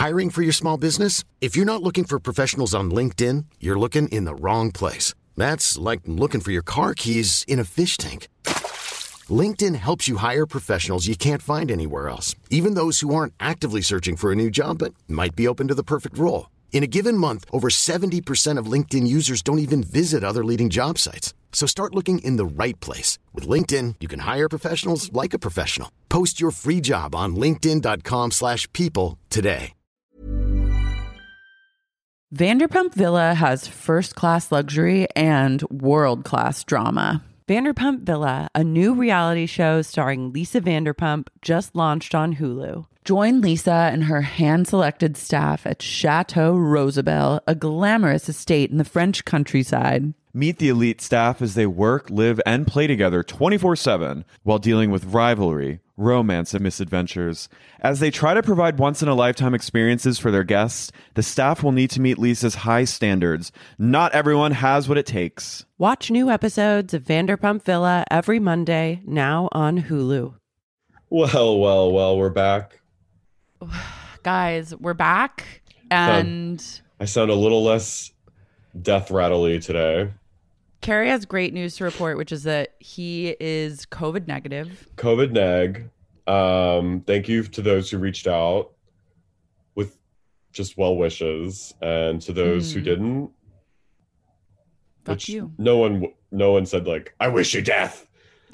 Hiring for your small business? If you're not looking for professionals on LinkedIn, you're looking in the wrong place. That's like looking for your car keys in a fish tank. LinkedIn helps you hire professionals you can't find anywhere else, even those who aren't actively searching for a new job but might be open to the perfect role. In a given month, over 70% of LinkedIn users don't even visit other leading job sites. So start looking in the right place. With LinkedIn, you can hire professionals like a professional. Post your free job on linkedin.com/people today. Vanderpump Villa has first-class luxury and world-class drama. Vanderpump Villa, a new reality show starring Lisa Vanderpump, just launched on Hulu. Join Lisa and her hand-selected staff at Chateau Rosabelle, a glamorous estate in the French countryside. Meet the elite staff as they work, live, and play together 24/7 while dealing with rivalry, romance, and misadventures. As they try to provide once-in-a-lifetime experiences for their guests, the staff will need to meet Lisa's high standards. Not everyone has what it takes. Watch new episodes of Vanderpump Villa every Monday, now on Hulu. Well, we're back. Guys, we're back, and I sound a little less death rattly today. Carrie has great news to report, which is that he is COVID negative. COVID neg. Thank you to those who reached out with just well wishes, and to those who didn't. Fuck you. No one said like, "I wish you death."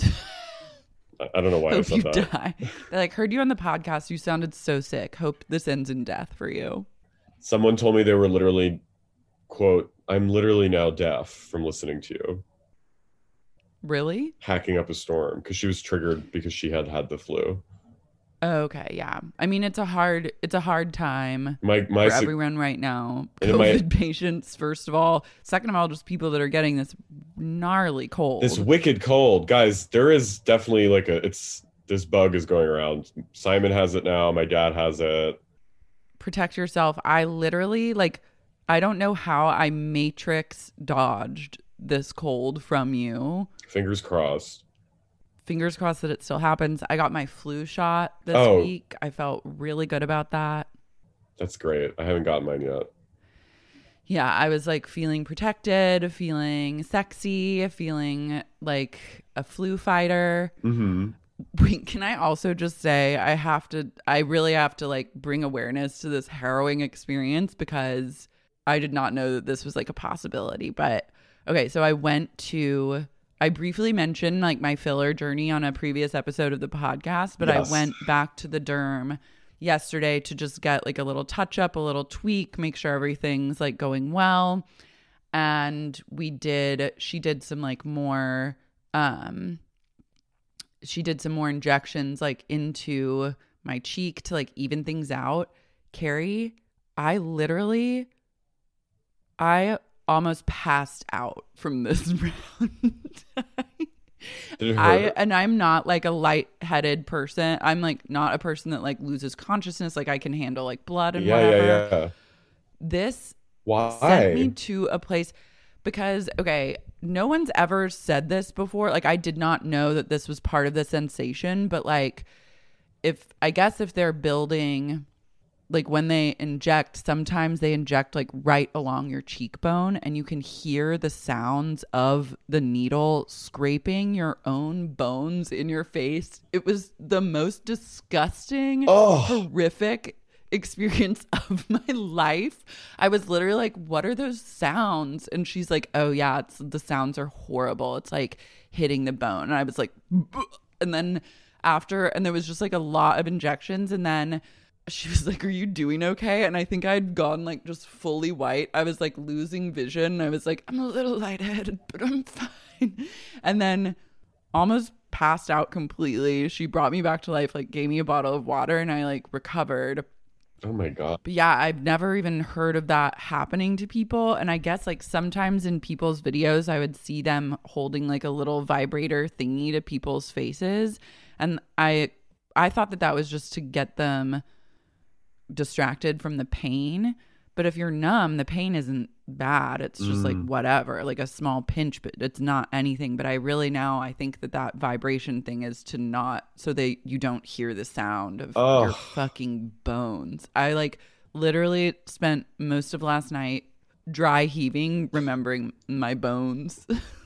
I don't know why I said that. Die. They like heard you on the podcast. You sounded so sick. Hope this ends in death for you. Someone told me they were literally, quote, "I'm literally now deaf from listening to you." Really? Hacking up a storm because she was triggered because she had the flu. Oh, okay, yeah. I mean, it's a hard time for everyone right now. COVID patients, first of all. Second of all, just people that are getting this gnarly cold. This wicked cold. Guys, there is definitely like this bug is going around. Simon has it now. My dad has it. Protect yourself. I literally, I don't know how I matrix dodged this cold from you. Fingers crossed. Fingers crossed that it still happens. I got my flu shot this week. I felt really good about that. That's great. I haven't gotten mine yet. Yeah, I was feeling protected, feeling sexy, feeling like a flu fighter. Mm-hmm. Wait, can I also just say I really have to bring awareness to this harrowing experience because I did not know that this was a possibility. But okay, so I briefly mentioned my filler journey on a previous episode of the podcast, but yes. I went back to the derm yesterday to just get a little touch up, a little tweak, make sure everything's going well. And she did some more injections into my cheek to even things out. Carrie, I almost passed out from this round. Did it hurt? I'm not a lightheaded person. I'm not a person that loses consciousness. I can handle blood and whatever. Yeah. This Why? sent me to a place because, okay, no one's ever said this before. I did not know that this was part of the sensation, but if they're building, when they inject, sometimes they inject right along your cheekbone and you can hear the sounds of the needle scraping your own bones in your face. It was the most disgusting, horrific experience of my life. I was literally what are those sounds? And she's oh yeah, the sounds are horrible. It's hitting the bone. And I was and then and there was just a lot of injections, and then she was are you doing okay? And I think I'd gone just fully white. I was losing vision. I was I'm a little lightheaded, but I'm fine. And then almost passed out completely. She brought me back to life, gave me a bottle of water, and I recovered. Oh my God. But yeah, I've never even heard of that happening to people. And I guess sometimes in people's videos, I would see them holding a little vibrator thingy to people's faces. And I thought that was just to get them distracted from the pain. But if you're numb, the pain isn't bad. It's just whatever, a small pinch, but it's not anything. But I think that vibration thing is to not, so that you don't hear the sound of your fucking bones. I literally spent most of last night dry heaving, remembering my bones.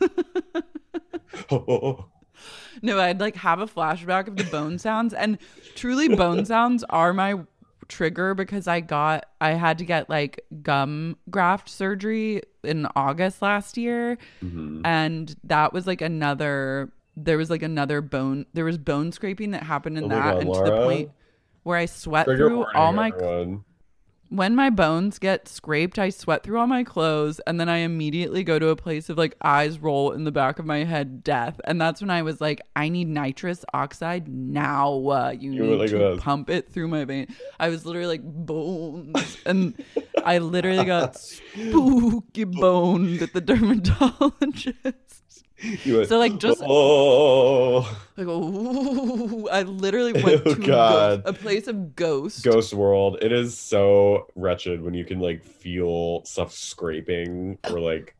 No, I'd like have a flashback of the bone sounds, and truly bone sounds are my trigger because I had to get like gum graft surgery in August last year. And that was like there was bone scraping that happened in that, and Laura, to the point where I sweat trigger through warning, all my everyone. when my bones get scraped, I sweat through all my clothes, and then I immediately go to a place of like eyes roll in the back of my head, death. And that's when I was like, I need nitrous oxide now. You need like to this. pump it through my vein. I was literally like bones, and I literally got spooky boned at the dermatologist. You went, So like just oh, like ooh, I literally went to God. a place of ghost. Ghost World. It is so wretched when you can like feel stuff scraping or like.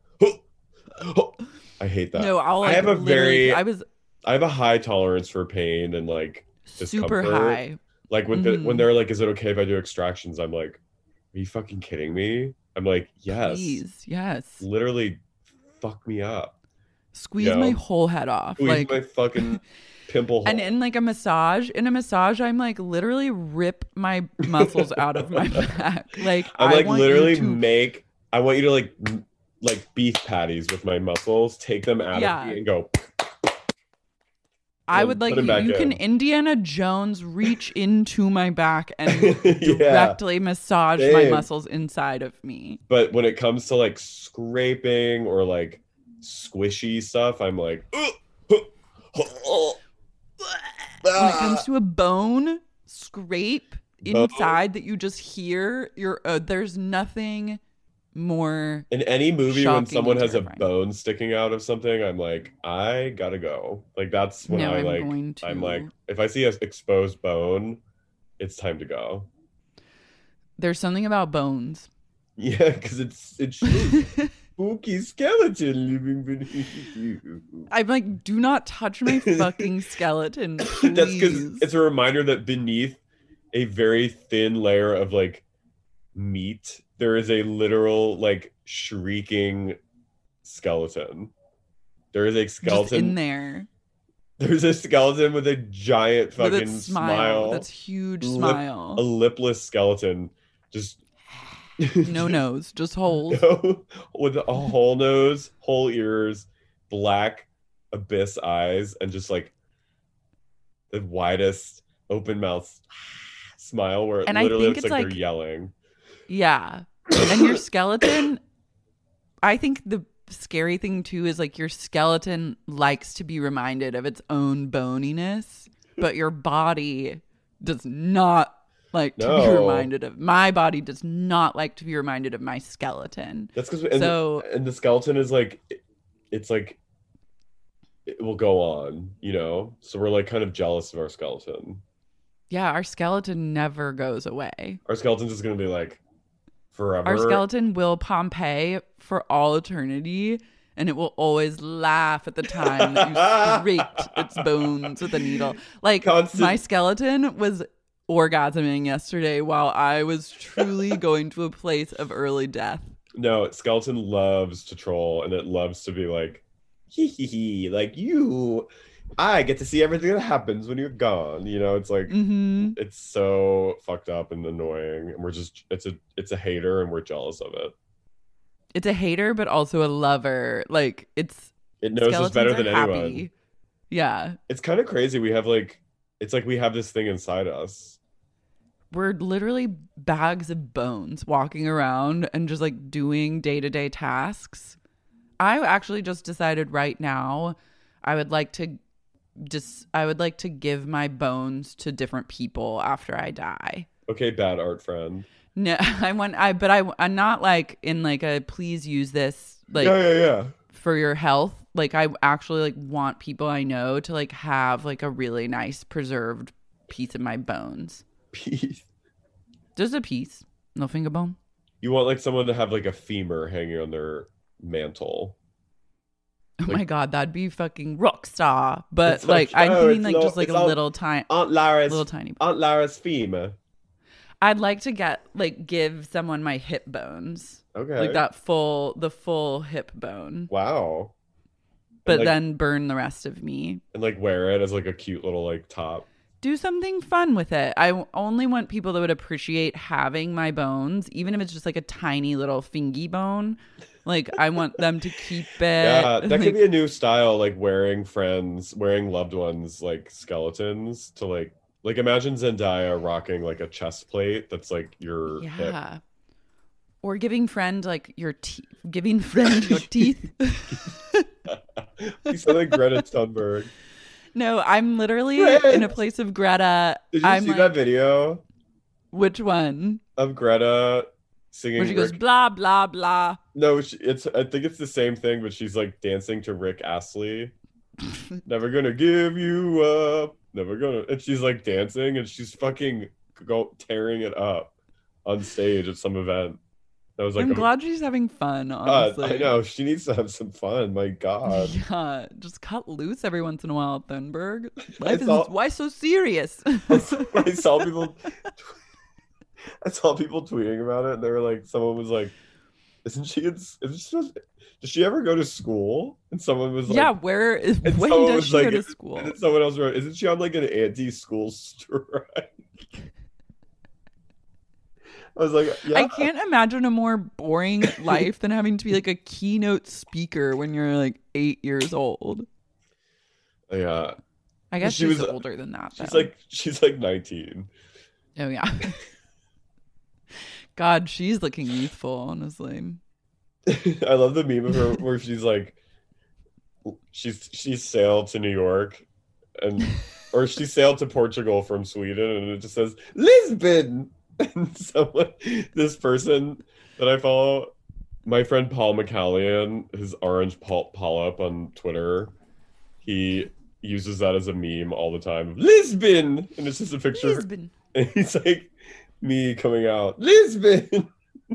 I hate that. No, I'll like, I have a literally- I have a high tolerance for pain and like super discomfort. high. Like when they're like, "Is it okay if I do extractions?" I'm like, "Are you fucking kidding me?" I'm like, "Yes, Please, yes. literally, fuck me up, Squeeze you know? my whole head off. squeeze Like my fucking pimple hole." and in like a massage, I'm like literally rip my muscles out of my back. Like I'm I like want literally you to, I want you to like beef patties with my muscles, take them out Yeah. of me and go. I and would like put 'em back you can in. Indiana Jones reach into my back and Yeah. directly massage my Same. muscles inside of me. But when it comes to like scraping or like squishy stuff, I'm like, When it comes to a bone scrape Bone. inside that you just hear, there's nothing more. in any movie when Shocking someone and has a terrifying. bone sticking out of something, I'm like, I gotta go. Like that's when No, I I'm like, going to. I'm like, if I see an exposed bone, it's time to go. There's something about bones. Yeah, because it's spooky skeleton living beneath you. I'm like, do not touch my fucking skeleton, That's because please. it's a reminder that beneath a very thin layer of like meat, there is a literal like shrieking skeleton. There is a Just skeleton in there There's a skeleton with a giant with fucking its smile. That's huge A smile. lipless skeleton. Just No nose, just holes. with a whole nose, whole ears, black abyss eyes, and just like the widest open mouth smile where it And I literally think looks it's like they're like- yelling. Yeah. And your skeleton, I think the scary thing too is like your skeleton likes to be reminded of its own boniness, but your body does not like to be No. reminded of. My body does not like to be reminded of my skeleton. That's because So- and the skeleton is like it's like it will go on, you know? So we're like kind of jealous of our skeleton. Yeah, our skeleton never goes away. Our skeleton's just gonna be like forever. Our skeleton will Pompeii for all eternity, and it will always laugh at the time that you scraped its bones with a needle. Like, Constant- my skeleton was orgasming yesterday while I was truly going to a place of early death. No, skeleton loves to troll, and it loves to be like, hee hee hee, like you. I get to see everything that happens when you're gone. You know, it's like Hmm. it's so fucked up and annoying, and we're just it's a hater, and we're jealous of it. It's a hater, but also a lover. Like, it's It knows us better skeletons than are anyone. happy. Yeah. It's kind of crazy. We have like, it's like we have this thing inside us. We're literally bags of bones walking around and just like doing day-to-day tasks. I actually just decided right now I would like to give my bones to different people after I die. Okay, bad art friend. No, I'm not like in like a please use this like Yeah. for your health. Like I actually like want people I know to like have like a really nice preserved piece of my bones. Peace. Just a piece, no finger bone. You want like someone to have like a femur hanging on their mantle. Oh Like- my god, that'd be fucking rock star. But It's like, like, I'm oh, thinking it's like just like it's a all- little tiny, Aunt Lara's little tiny. Aunt Lara's femur. I'd like to give someone my hip bones. Okay. Like the full hip bone. Wow. But like, then burn the rest of me. And like wear it as like a cute little like top. Do something fun with it. I only want people that would appreciate having my bones, even if it's just like a tiny little fingy bone. Like I want them to keep it. Yeah, that could be a new style, like wearing loved ones like skeletons to like imagine Zendaya rocking like a chest plate that's like your hip. Or giving friend like your teeth. Giving friend your teeth. You sound like Greta Thunberg. No, I'm literally in a place of Greta. Did you see that video? Which one? Of Greta singing. Where she goes blah blah blah. No, I think it's the same thing, but she's like dancing to Rick Astley. Never gonna give you up. Never gonna. And she's like dancing, and she's fucking tearing it up on stage at some event. I was like, I'm glad she's having fun, honestly. I know. She needs to have some fun. My God. Yeah. Just cut loose every once in a while, Thunberg. Why so serious? I saw people tweeting about it, and they were like, someone was like, does she ever go to school? And someone was like, yeah, when does she go to school? And then someone else wrote, isn't she on like an anti-school strike? I was like, yeah. I can't imagine a more boring life than having to be like a keynote speaker when you're like 8 years old. Yeah. I guess she's older than that, though. She's like 19. Oh, yeah. God, she's looking youthful, honestly. I love the meme of her where she's like, she sailed to New York or she sailed to Portugal from Sweden, and it just says, Lisbon! And this person that I follow, my friend Paul McCallion, his orange polyp on Twitter, he uses that as a meme all the time. Lisbon! And it's just a picture. Lisbon. And he's like, me coming out, Lisbon!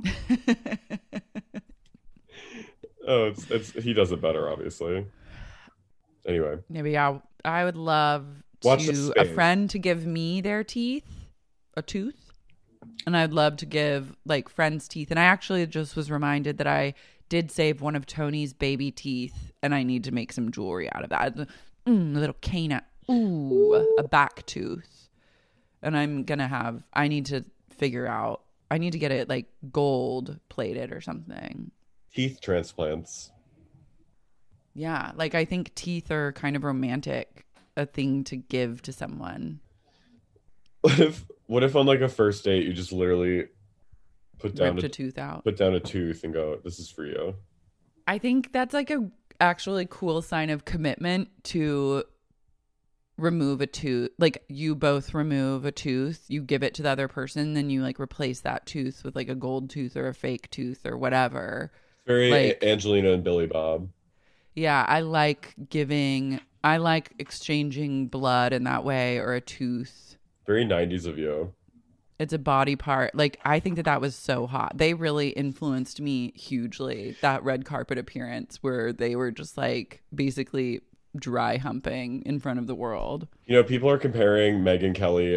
Oh, he does it better, obviously. Anyway. Maybe I would love a friend to give me their teeth, a tooth. And I'd love to give like friends' teeth. And I actually just was reminded that I did save one of Tony's baby teeth, and I need to make some jewelry out of that. A little canine. Ooh, a back tooth. And I need to figure out, I need to get it like gold plated or something. Teeth transplants. Yeah, like I think teeth are kind of romantic, a thing to give to someone. What if on like a first date you just literally put down a tooth out, put down a tooth and go, this is for you? I think that's like a actually cool sign of commitment to remove a tooth. Like you both remove a tooth, you give it to the other person, then you like replace that tooth with like a gold tooth or a fake tooth or whatever. Very like, Angelina and Billy Bob. Yeah, I like exchanging blood in that way, or a tooth. Very 90s of you. It's a body part. Like, I think that was so hot. They really influenced me hugely. That red carpet appearance where they were just like basically dry humping in front of the world. You know, people are comparing Megan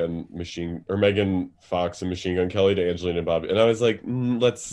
Fox and Machine Gun Kelly to Angelina and Bob. And I was like, let's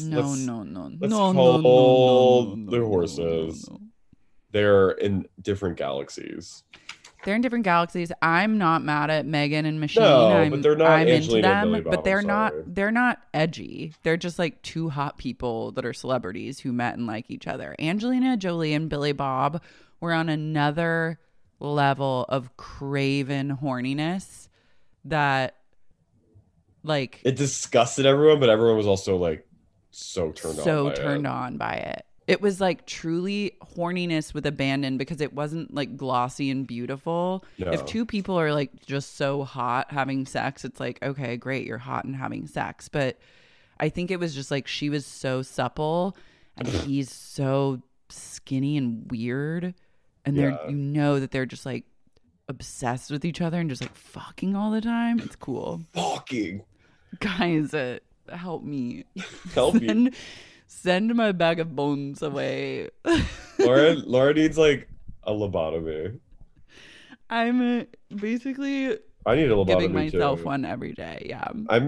hold the horses. No. They're in different galaxies. They're in different galaxies. I'm not mad at Megan and Machine. No, but they're not. I'm Angelina into them, and Billy Bob, but they're not edgy. They're just like two hot people that are celebrities who met and like each other. Angelina Jolie and Billy Bob were on another level of craven horniness that, like, it disgusted everyone, but everyone was also like so turned on by it. It was like truly horniness with abandon, because it wasn't like glossy and beautiful. No. If two people are like just so hot having sex, it's like, okay, great, you're hot and having sex. But I think it was just like she was so supple and he's so skinny and weird. And you know that they're just like obsessed with each other and just like fucking all the time. It's cool. Fucking. Guys, help me. Help you. Send my bag of bones away. Laura needs like a lobotomy. I'm basically I need a lobotomy giving myself too. one every day. Yeah.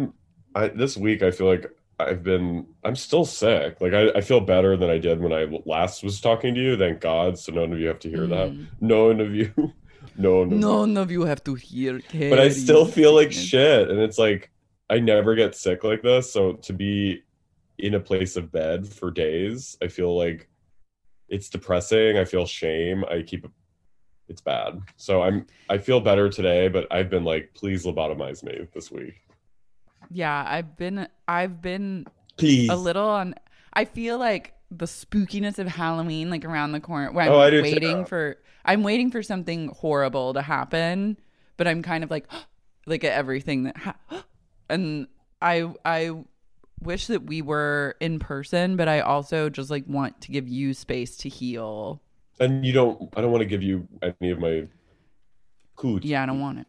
This week I feel like I'm still sick. Like I feel better than I did when I last was talking to you. Thank God. So none of you have to hear that. None of you. None of you. None of you have to hear. But I still feel like Carrie's shit. And it's like, I never get sick like this. So to be in a place of bed for days, I feel like it's depressing. I feel shame. It's bad. So I feel better today, but I've been like, please lobotomize me this week. Yeah, I've been Please. a little on. I feel like the spookiness of Halloween, like around the corner. Where I I'm do waiting too. I'm waiting for something horrible to happen, but I'm kind of like at everything that and I wish that we were in person, but I also just like want to give you space to heal. And I don't want to give you any of my cooch. Yeah, I don't want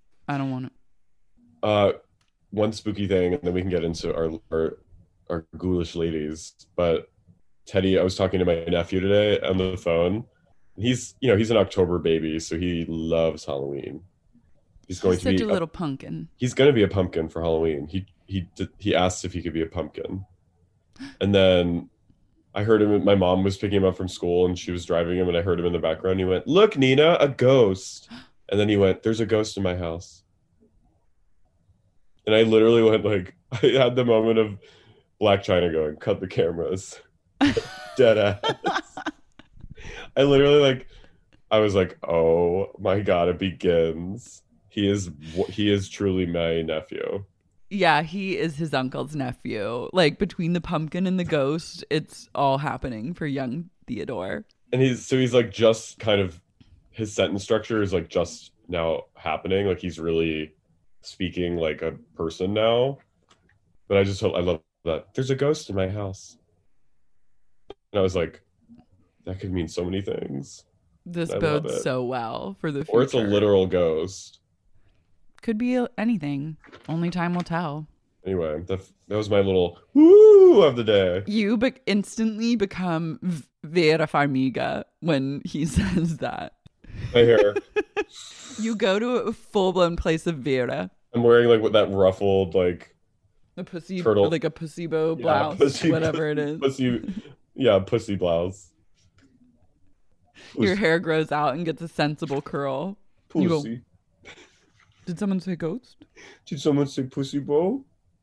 it. One spooky thing, and then we can get into our ghoulish ladies. But Teddy, I was talking to my nephew today on the phone. He's an October baby, so he loves Halloween. He's going to such be a little pumpkin. He's going to be a pumpkin for Halloween. He asked if he could be a pumpkin, and then I heard him. My mom was picking him up from school, and she was driving him, and I heard him in the background. He went, "Look, Nina, a ghost!" And then he went, "There's a ghost in my house." And I literally went like, I had the moment of Black China going, "Cut the cameras," dead ass. I literally I was like, oh my God, it begins. He is truly my nephew. Yeah, he is his uncle's nephew. Like between the pumpkin and the ghost, it's all happening for young Theodore. And he's like just kind of, his sentence structure is like just now happening. Like he's really speaking like a person now. But I love that. There's a ghost in my house. And I was like, that could mean so many things. This I bodes love it. so well for the future. Or it's a literal ghost. Could be anything. Only time will tell. Anyway, that was my little woo of the day. You instantly become Vera Farmiga when he says that. I hear. You go to a full-blown place of Vera. I'm wearing like that ruffled like A pussy, turtle, like a placebo blouse, whatever it is. Pussy blouse. Your hair grows out and gets a sensible curl. You go, Pussy. did someone say ghost? Did someone say pussy bowl?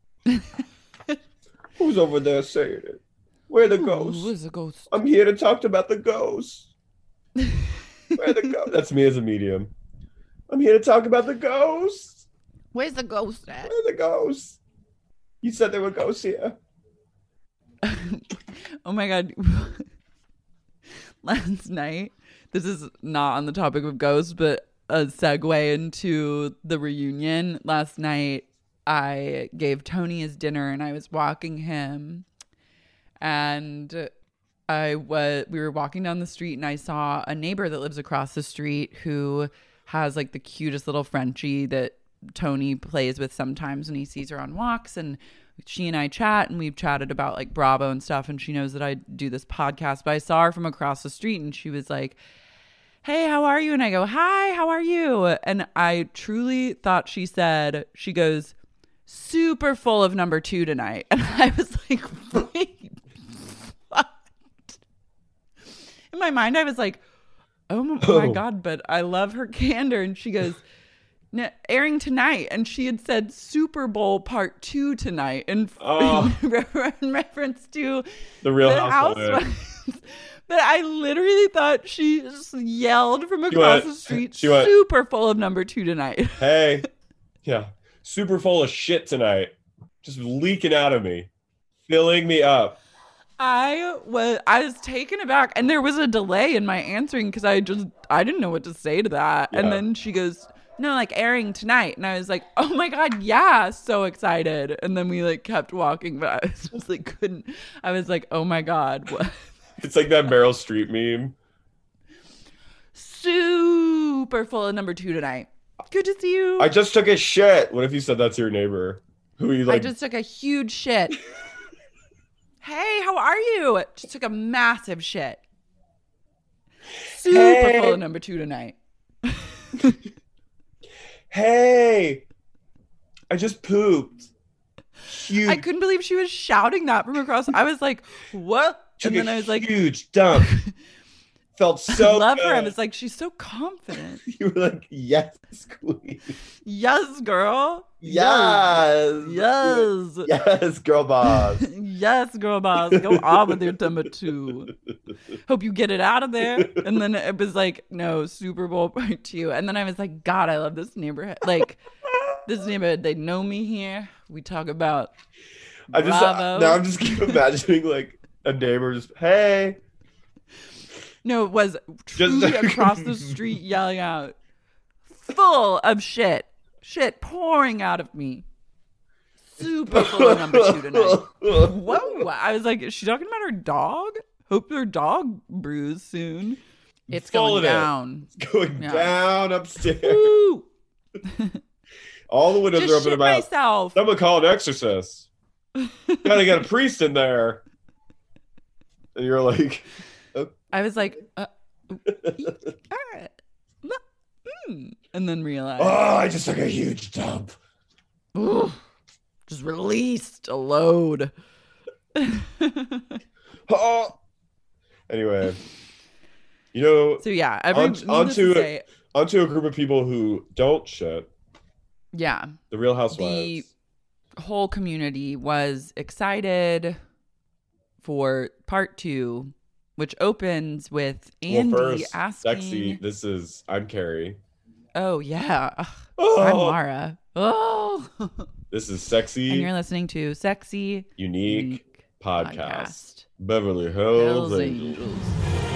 Who's over there saying it? Where the ghost? Where's the ghost? I'm here to talk about the ghost. Where the ghost? That's me as a medium. I'm here to talk about the ghost. Where's the ghost at? Where the ghost? You said there were ghosts here. Oh my God. Last night, this is not on the topic of ghosts, but a segue into the reunion. Last night, I gave Tony his dinner and I was walking him, and we were walking down the street and I saw a neighbor that lives across the street who has like the cutest little Frenchie that Tony plays with sometimes when he sees her on walks, and she and I chat, and we've chatted about like Bravo and stuff, and she knows that I do this podcast. But I saw her from across the street and she was like, "Hey, how are you?" And I go, "Hi, how are you?" And I truly thought she goes, "Super full of number 2 tonight." And I was like, wait, what? In my mind, I was like, oh my God, but I love her candor. And she goes, "No, airing tonight." And she had said Super Bowl Part 2 tonight in reference to The Real the Housewives. But I literally thought she just yelled from across the street, she went, "Super full of number 2 tonight." Hey, yeah, super full of shit tonight. Just leaking out of me, filling me up. I was taken aback, and there was a delay in my answering because I didn't know what to say to that. Yeah. And then she goes, "No, like airing tonight." And I was like, "Oh my God, yeah, so excited." And then we like kept walking, but I was just like I was like, "Oh my God, what?" It's like that Meryl Streep meme. Super full of number 2 tonight. Good to see you. I just took a shit. What if you said that to your neighbor? Who you like? I just took a huge shit. Hey, how are you? Just took a massive shit. Super full of number 2 tonight. Hey, I just pooped. huge. I couldn't believe she was shouting that from across. I was like, what? Took And then I was like, huge dump. Felt so love good. her. I was like, she's so confident. You were like, yes, queen. Yes, girl. Yes. Yes. Yes, girl boss. Yes, girl boss. Go on with your number 2. Hope you get it out of there. And then it was like, no, Super Bowl part 2. And then I was like, God, I love this neighborhood. Like, this neighborhood, they know me here. We talk about Bravo. Now I'm just imagining like a neighbor's, hey. No, it was truly across the street yelling out, full of shit. Shit pouring out of me. Super full of number 2 tonight. Whoa. I was like, is she talking about her dog? Hope her dog brews soon. It's Full going of it. down. It's going Yeah. down upstairs. Woo. All the windows Just are open shit about. myself. Someone call an exorcist. Gotta get a priest in there. And you're like, I was like, and then realized, oh, I just took a huge dump. ooh, just released a load. Oh. Anyway, you know, So yeah, onto a group of people who don't shit. yeah, The Real Housewives. the whole community was excited for part 2, which opens with Andy first, asking, Sexy. I'm Carrie. oh yeah, ugh, Oh, I'm Mara. Oh, this is Sexy, and you're listening to Sexy Unique Podcast. Podcast. Beverly Hills Hells Angels. Angels.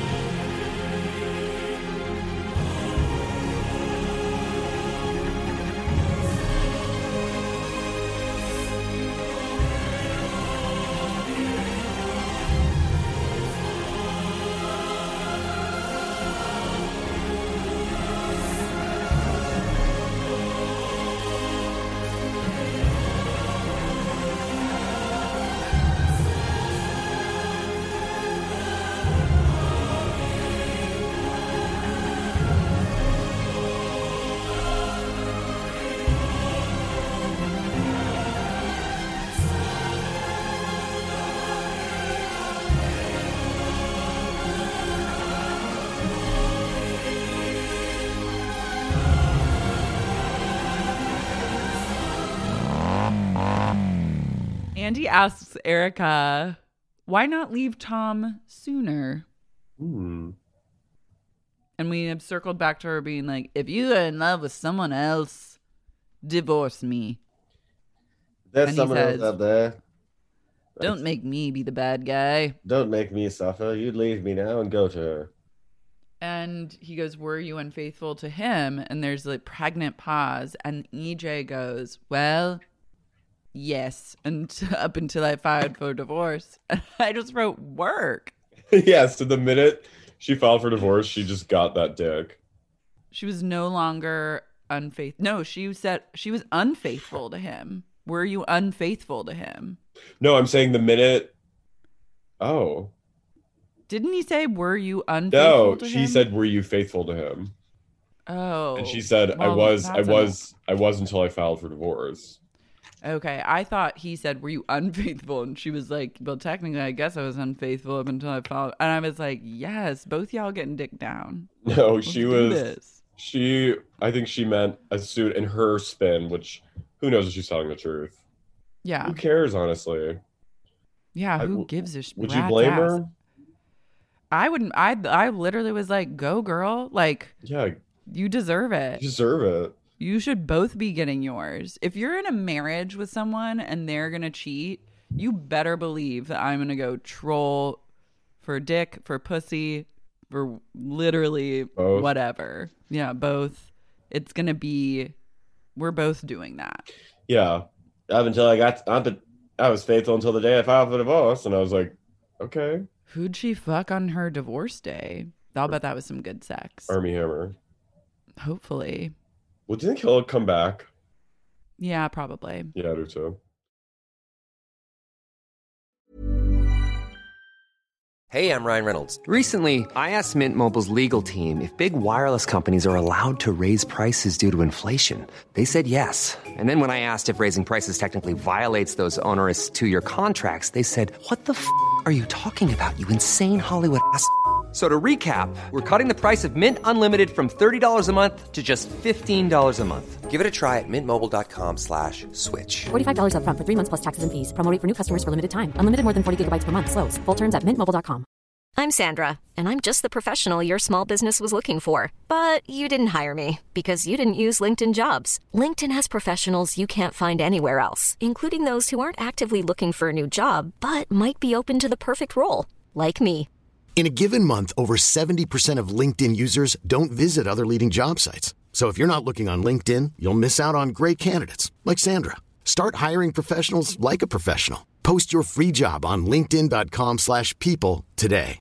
Andy asks Erica, why not leave Tom sooner? Hmm. And we have circled back to her being like, if you are in love with someone else, divorce me. There's And he someone else says, out there. Don't make me be the bad guy. Don't make me suffer. You'd leave me now and go to her. And he goes, were you unfaithful to him? And there's a pregnant pause. And EJ goes, well, yes. And up until I filed for divorce. And I just wrote work. Yeah, so the minute she filed for divorce, she just got that dick. She was no longer unfaithful. No, she said she was unfaithful to him. Were you unfaithful to him? No, I'm saying the minute. Oh. Didn't he say, were you unfaithful No, to him? she said, were you faithful to him? Oh. And she said, well, I was until I filed for divorce. Okay, I thought he said, were you unfaithful? And she was like, well, technically, I guess I was unfaithful up until I filed. And I was like, yes, both y'all getting dick down. No, Let's she do was. this. I think she meant a suit in her spin, which who knows if she's telling the truth. Yeah. Who cares, honestly? Yeah, who gives a Would you rat's blame ass? her? I wouldn't. I literally was like, go, girl. Like, Yeah, you deserve you it. deserve it. You should both be getting yours. If you're in a marriage with someone and they're going to cheat, you better believe that I'm going to go troll for dick, for pussy, for literally Both. whatever. Yeah, both. It's going to be, we're both doing that. Yeah. Up until I was faithful until the day I filed for divorce, and I was like, okay. Who'd she fuck on her divorce day? I'll bet that was some good sex. Army Hammer. Hopefully. Well, do you think he'll come back? Yeah, probably. Yeah, I do too. Hey, I'm Ryan Reynolds. Recently, I asked Mint Mobile's legal team if big wireless companies are allowed to raise prices due to inflation. They said yes. And then when I asked if raising prices technically violates those onerous two-year contracts, they said, "What the f*** are you talking about, you insane Hollywood ass?" So to recap, we're cutting the price of Mint Unlimited from $30 a month to just $15 a month. Give it a try at mintmobile.com/switch. $45 up front for 3 months plus taxes and fees. Promo rate for new customers for limited time. Unlimited more than 40 gigabytes per month. Slows full terms at mintmobile.com. I'm Sandra, and I'm just the professional your small business was looking for. But you didn't hire me because you didn't use LinkedIn Jobs. LinkedIn has professionals you can't find anywhere else, including those who aren't actively looking for a new job, but might be open to the perfect role, like me. In a given month, over 70% of LinkedIn users don't visit other leading job sites. So if you're not looking on LinkedIn, you'll miss out on great candidates like Sandra. Start hiring professionals like a professional. Post your free job on linkedin.com/people today.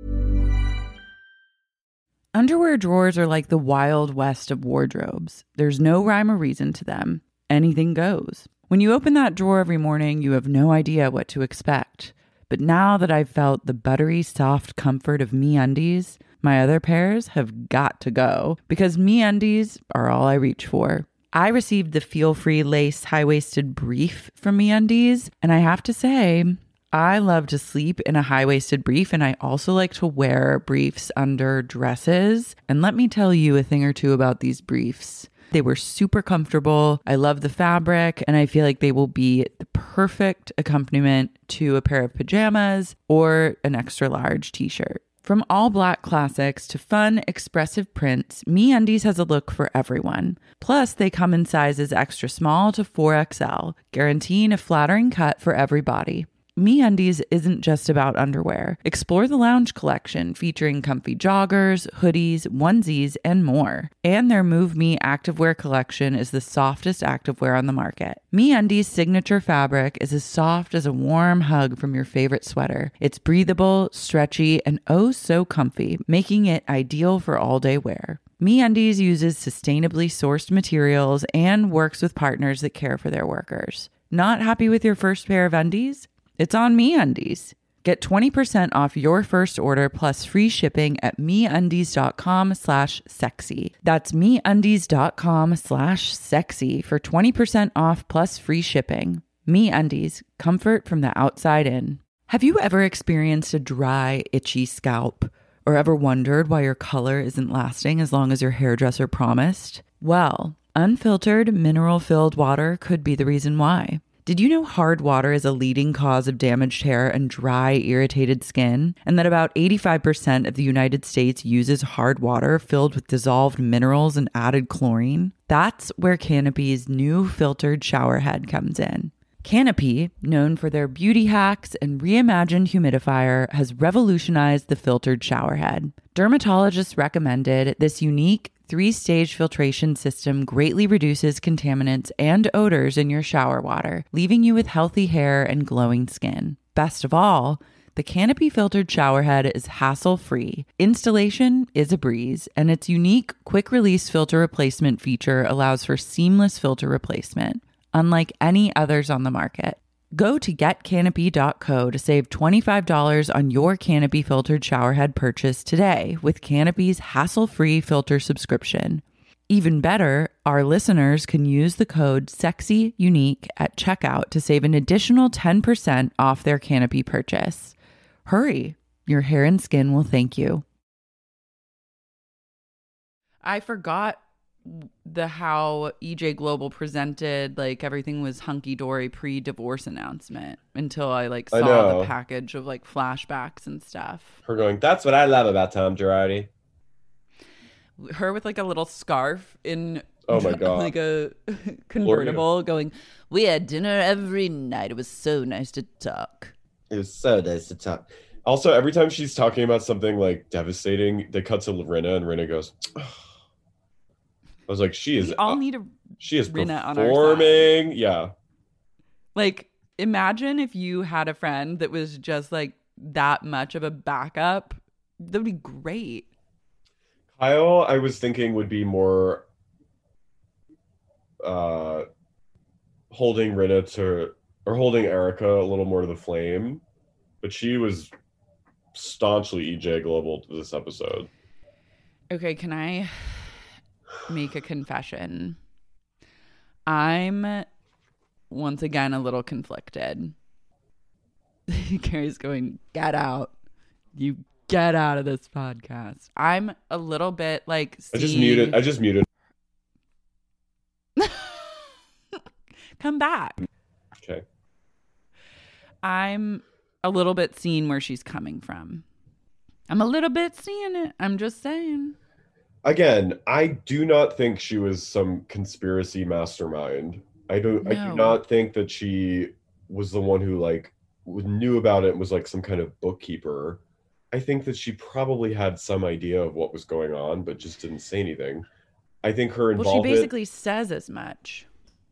Underwear drawers are like the wild west of wardrobes. There's no rhyme or reason to them. Anything goes. When you open that drawer every morning, you have no idea what to expect. But now that I've felt the buttery, soft comfort of MeUndies, my other pairs have got to go because MeUndies are all I reach for. I received the feel-free lace high-waisted brief from MeUndies, and I have to say, I love to sleep in a high-waisted brief, and I also like to wear briefs under dresses. And let me tell you a thing or two about these briefs. They were super comfortable. I love the fabric, and I feel like they will be the perfect accompaniment to a pair of pajamas or an extra large t-shirt. From all black classics to fun, expressive prints, MeUndies has a look for everyone. Plus, they come in sizes extra small to 4XL, guaranteeing a flattering cut for every body. MeUndies isn't just about underwear. Explore the lounge collection featuring comfy joggers, hoodies, onesies, and more. And their Move Me activewear collection is the softest activewear on the market. MeUndies' signature fabric is as soft as a warm hug from your favorite sweater. It's breathable, stretchy, and oh so comfy, making it ideal for all-day wear. MeUndies uses sustainably sourced materials and works with partners that care for their workers. Not happy with your first pair of undies? It's on MeUndies. Get 20% off your first order plus free shipping at MeUndies.com/sexy. That's MeUndies.com/sexy for 20% off plus free shipping. MeUndies, comfort from the outside in. Have you ever experienced a dry, itchy scalp? Or ever wondered why your color isn't lasting as long as your hairdresser promised? Well, unfiltered, mineral-filled water could be the reason why. Did you know hard water is a leading cause of damaged hair and dry, irritated skin? And that about 85% of the United States uses hard water filled with dissolved minerals and added chlorine? That's where Canopy's new filtered shower head comes in. Canopy, known for their beauty hacks and reimagined humidifier, has revolutionized the filtered shower head. Dermatologists recommended this unique 3-stage filtration system greatly reduces contaminants and odors in your shower water, leaving you with healthy hair and glowing skin. Best of all, the Canopy filtered shower head is hassle-free. Installation is a breeze, and its unique quick-release filter replacement feature allows for seamless filter replacement, unlike any others on the market. Go to getcanopy.co to save $25 on your Canopy filtered showerhead purchase today with Canopy's hassle-free filter subscription. Even better, our listeners can use the code SEXYUNIQUE at checkout to save an additional 10% off their Canopy purchase. Hurry, your hair and skin will thank you. I forgot how EJ Global presented like everything was hunky-dory pre-divorce announcement until I saw the package of flashbacks and stuff. Her going, "That's what I love about Tom Girardi." Her with a little scarf in oh my god, like a convertible going, "We had dinner every night. It was so nice to talk." It was so nice to talk. Also, every time she's talking about something devastating, they cut to Rinna and Rinna goes, "Oh." I was like, she is Rinna on our performing. side. Yeah. Imagine if you had a friend that was just that much of a backup. That would be great. Kyle, I was thinking would be more holding Rinna holding Erica a little more to the flame. But she was staunchly EJ Global this episode. Okay, can I make a confession? I'm once again a little conflicted. Carrie's going, get out. You get out of this podcast. I'm a little bit like I just muted. Come back. Okay. I'm a little bit seeing where she's coming from. I'm a little bit seeing it. I'm just saying. Again, I do not think she was some conspiracy mastermind. I do not think that she was the one who like knew about it and was like some kind of bookkeeper. I think that she probably had some idea of what was going on, but just didn't say anything. I think her involvement... Well, she basically says as much.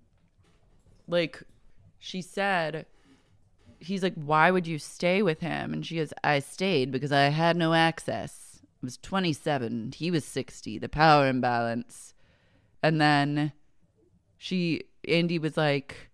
Like, she said, he's like, why would you stay with him? And she goes, I stayed because I had no access. I was 27. He was 60. The power imbalance. And then Andy was like,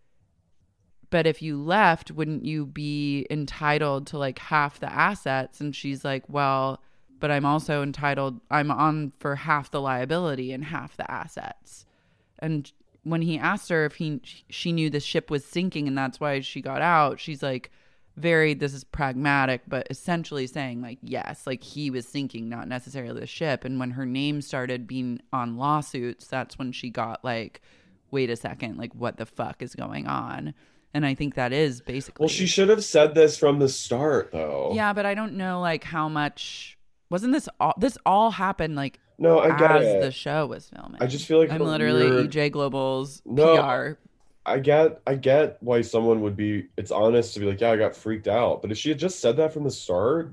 but if you left, wouldn't you be entitled to like half the assets? And she's like, well, but I'm also entitled, I'm on for half the liability and half the assets. And when he asked her if she knew the ship was sinking and that's why she got out, she's like, this is pragmatic, but essentially saying like, yes, like he was sinking, not necessarily the ship. And when her name started being on lawsuits, that's when she got like, wait a second, like what the fuck is going on? And I think that is basically... Well, she should have said this from the start, though. Yeah, but I don't know, like, how much... Wasn't this all... This all happened, like, no, I get as the show was filming. I just feel like... I'm literally EJ Global's PR. I get why someone would be... It's honest to be like, yeah, I got freaked out. But if she had just said that from the start,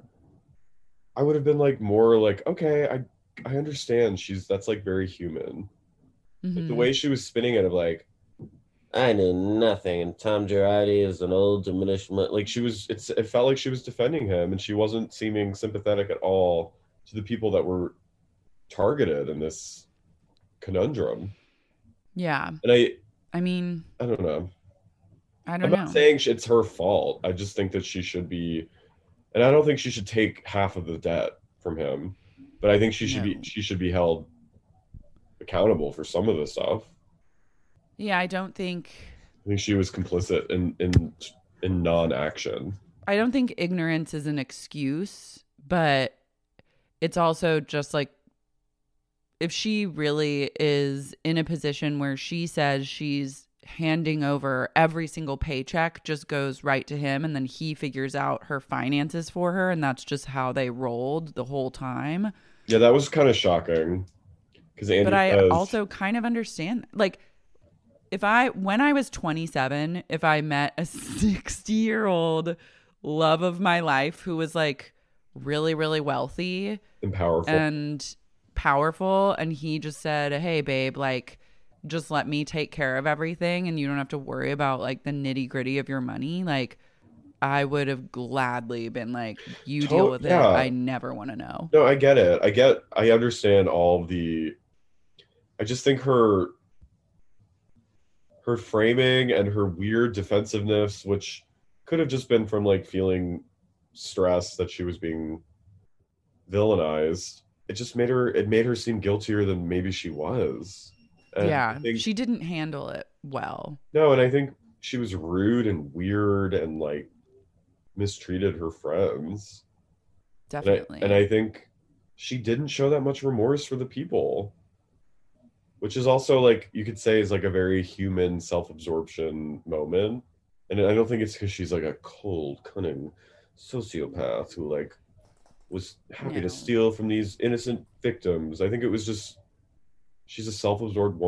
I would have been, like, more like, okay, I understand. That's, like, very human. Mm-hmm. Like, the way she was spinning it of, like, I knew nothing, and Tom Girardi is an old diminished... Like, it felt like she was defending him, and she wasn't seeming sympathetic at all to the people that were targeted in this conundrum. Yeah. And I mean... I don't know. I'm not saying it's her fault. I just think that she should be... And I don't think she should take half of the debt from him, but I think she should be held accountable for some of the stuff. Yeah, I think she was complicit in non-action. I don't think ignorance is an excuse, but it's also just like if she really is in a position where she says she's handing over every single paycheck just goes right to him and then he figures out her finances for her and that's just how they rolled the whole time. Yeah, that was kind of shocking. But I also kind of understand like when I was 27, if I met a 60-year-old love of my life who was like really, really wealthy and powerful, and he just said, hey, babe, like, just let me take care of everything and you don't have to worry about like the nitty gritty of your money. Like, I would have gladly been like, you deal with it. I never want to know. No, I get it. I understand all I just think her framing and her weird defensiveness, which could have just been from like feeling stressed that she was being villainized. It made her seem guiltier than maybe she was. And yeah, she didn't handle it well. No, and I think she was rude and weird and like mistreated her friends. Definitely. And I think she didn't show that much remorse for the people. Which is also like you could say is like a very human self-absorption moment. And I don't think it's because she's like a cold, cunning sociopath who like was happy to steal from these innocent victims. I think it was just she's a self-absorbed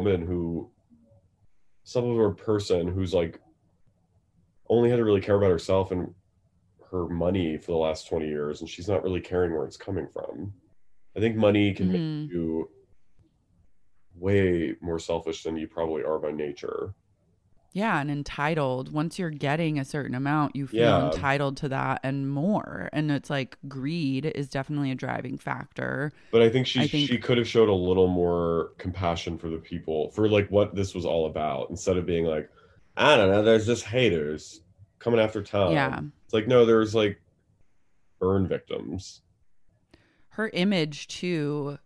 person who's like only had to really care about herself and her money for the last 20 years, and she's not really caring where it's coming from. I think money can make you way more selfish than you probably are by nature. Yeah, and entitled. Once you're getting a certain amount, you feel entitled to that and more. And it's like greed is definitely a driving factor. But I think she could have showed a little more compassion for the people, for like what this was all about, instead of being like, I don't know, there's just haters coming after Tom. Yeah. It's like, no, there's like burn victims. Her image too,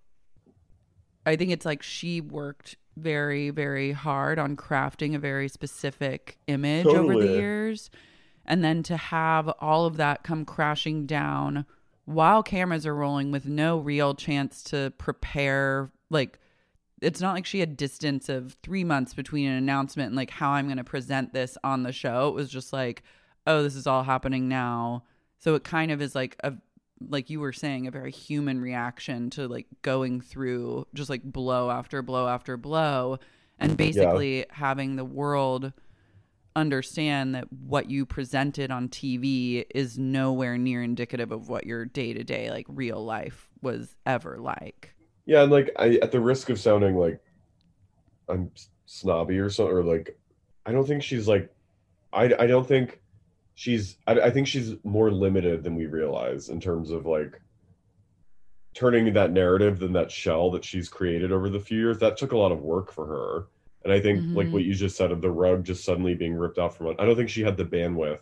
I think it's like she worked very, very hard on crafting a very specific image over the years. And then to have all of that come crashing down while cameras are rolling with no real chance to prepare. Like, it's not like she had distance of 3 months between an announcement and like how I'm going to present this on the show. It was just like, oh, this is all happening now. So it kind of is like like you were saying, a very human reaction to like going through just like blow after blow after blow, and basically having the world understand that what you presented on TV is nowhere near indicative of what your day-to-day like real life was ever like. Yeah, and like I, at the risk of sounding like I'm snobby or something, or like I don't think she's like I don't think she's I think she's more limited than we realize in terms of like turning that narrative than that shell that she's created over the few years. That took a lot of work for her. And I think like what you just said of the rug just suddenly being ripped off from it, I don't think she had the bandwidth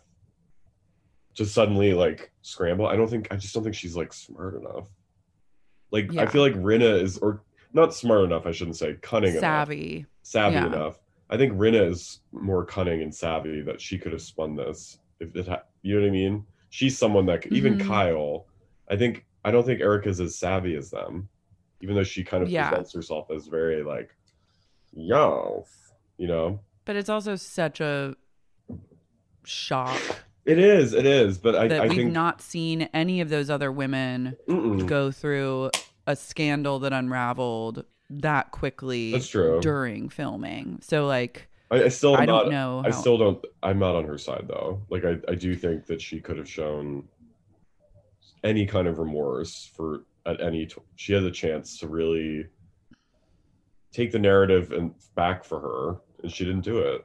to suddenly like scramble. I just don't think she's like smart enough. Like I feel like Rinna is, or not smart enough, I shouldn't say, cunning savvy enough. I think Rinna is more cunning and savvy that she could have spun this. If it you know what I mean? She's someone that even Kyle, I don't think Erica's as savvy as them, even though she kind of presents herself as very like, yo, you know. But it's also such a shock. It is, but I we've think not seen any of those other women go through a scandal that unraveled that quickly. That's true. During filming. So like I still I not, don't know. I'm not on her side though. Like I do think that she could have shown any kind of remorse for she had a chance to really take the narrative and back for her, and she didn't do it.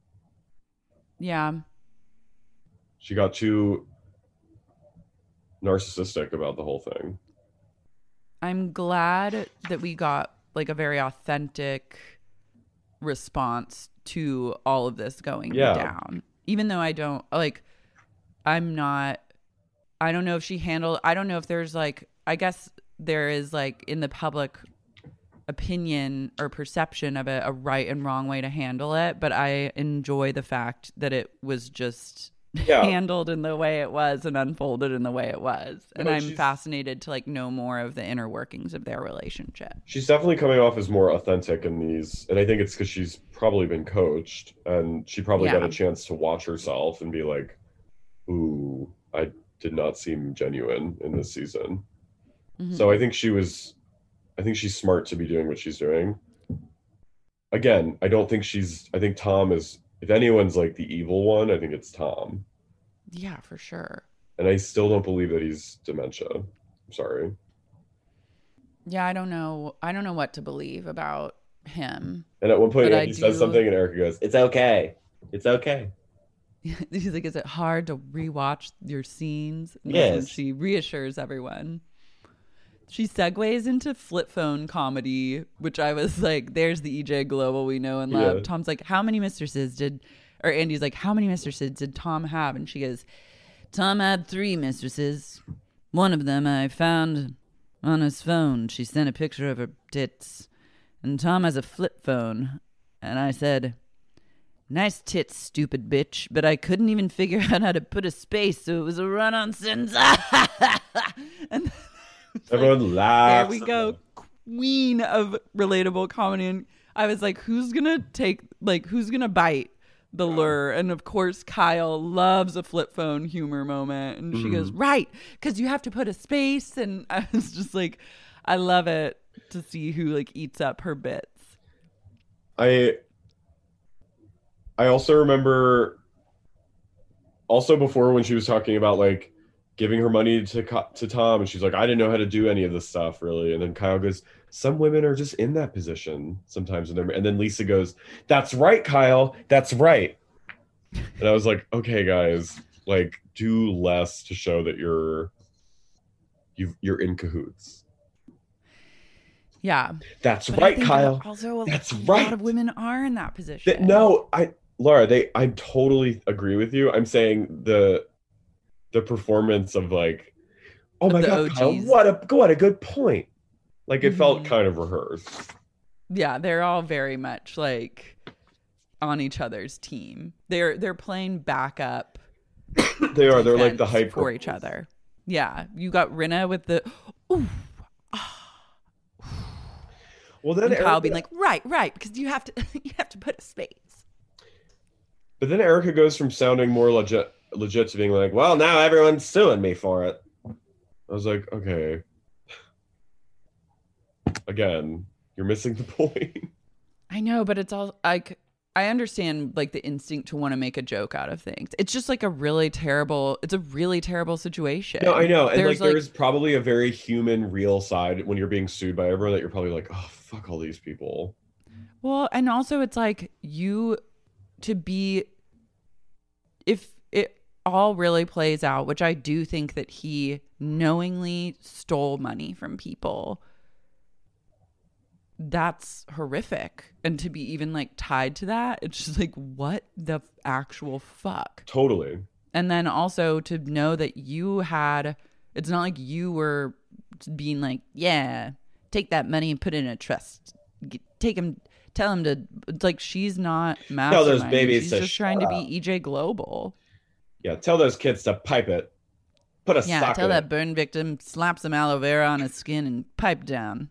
Yeah. She got too narcissistic about the whole thing. I'm glad that we got like a very authentic response to all of this going down. Even though I don't know if she handled, I don't know if there's like, I guess there is like in the public opinion or perception of a right and wrong way to handle it, but I enjoy the fact that it was just handled in the way it was and unfolded in the way it was. And I'm fascinated to like know more of the inner workings of their relationship. She's definitely coming off as more authentic in these, and I think it's because she's probably been coached and she probably got a chance to watch herself and be like, ooh, I did not seem genuine in this season. So I think she's smart to be doing what she's doing. Again, I think Tom is, if anyone's like the evil one, I think it's Tom. Yeah, for sure. And I still don't believe that he's dementia. I'm sorry. Yeah, I don't know what to believe about him. And at one point he says something and Erica goes, "It's okay. It's okay." He's like, "Is it hard to rewatch your scenes?" Yes. And she reassures everyone. She segues into flip phone comedy, which I was like, there's the EJ Global we know and love. Tom's like, Andy's like, how many mistresses did Tom have? And she goes, Tom had 3 mistresses. One of them I found on his phone. She sent a picture of her tits. And Tom has a flip phone. And I said, nice tits, stupid bitch. But I couldn't even figure out how to put a space, so it was a run-on sentence. And everyone laughs. There we go. Queen of relatable comedy. And I was like, who's gonna bite the lure? And of course, Kyle loves a flip phone humor moment. And she goes, right, because you have to put a space. And I was just like, I love it to see who like eats up her bits. I also remember before when she was talking about like giving her money to Tom, and she's like, I didn't know how to do any of this stuff really. And then Kyle goes, some women are just in that position sometimes. And then Lisa goes, that's right, Kyle, that's right. And I was like, okay, guys, like do less to show that you're in cahoots. Yeah. That's right, Kyle. Also, that's a right. lot of women are in that position. Laura, I totally agree with you. I'm saying the performance of like, Oh my the God, Kyle, OGs. what a good point. Like it felt kind of rehearsed. Yeah, they're all very much like on each other's team. They're playing backup. They are. They're like the defense hype for girls. each other. Yeah, you got Rinna with the ooh, Well, then and Kyle Erica, being like, right, because you have to put a space. but then Erica goes from sounding more legit to being like, well, now everyone's suing me for it. I was like, okay. Again, you're missing the point. I know, but it's all like I understand like the instinct to want to make a joke out of things. It's just like a really terrible situation. No, I know. And there's probably a very human, real side when you're being sued by everyone that you're probably like, oh, fuck all these people. Well, and also it's like if it all really plays out, which I do think that he knowingly stole money from people, that's horrific. And to be even like tied to that, it's just like, what the actual fuck? Totally. And then also to know that it's not like you were being like, yeah, take that money and put it in a trust. Tell him to, it's like she's not masterminding. Tell those babies she's to just trying to shut be EJ Global. Yeah, tell those kids to pipe it. Put a sock tell in that it. burn victim, slap some aloe vera on his skin and pipe down.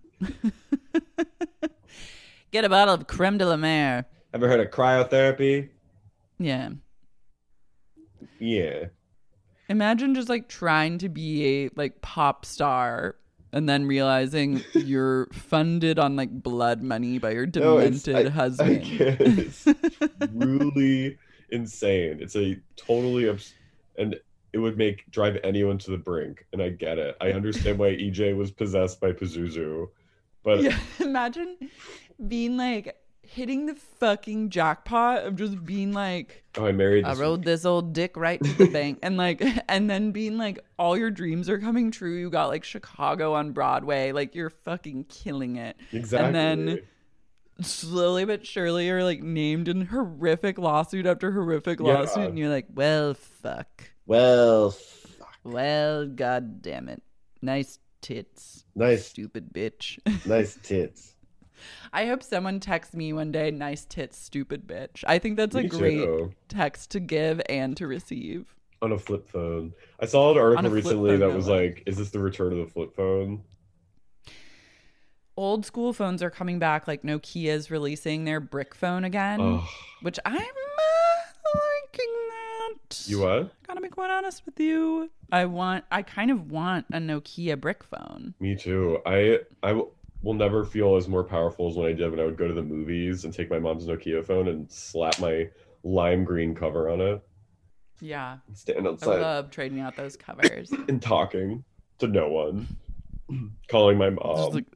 Get a bottle of creme de la mer. Ever heard of cryotherapy? Yeah. Yeah. Imagine just like trying to be a like pop star and then realizing you're funded on like blood money by your demented husband. It's truly insane. It's a totally and it would drive anyone to the brink. And I get it. I understand why EJ was possessed by Pazuzu. But yeah, imagine being like hitting the fucking jackpot of just being like, oh, I rode this old dick right to the bank, and like, and then being like, all your dreams are coming true. You got like Chicago on Broadway, like you're fucking killing it. Exactly. And then slowly but surely you're like named in horrific lawsuit after horrific lawsuit, and you're like, well, fuck. Well, god damn it. Nice tits. Nice. Stupid bitch. Nice tits. I hope someone texts me one day, nice tits, stupid bitch. I think that's a great text to give and to receive. On a flip phone. I saw an article recently that was like, is this the return of the flip phone? Old school phones are coming back. Like Nokia's releasing their brick phone again, which I'm liking that. You what? Gotta be quite honest with you. I kind of want a Nokia brick phone. Me too. I will never feel as more powerful as when I did when I would go to the movies and take my mom's Nokia phone and slap my lime green cover on it. Yeah. Stand outside. I love trading out those covers. And talking to no one. Calling my mom.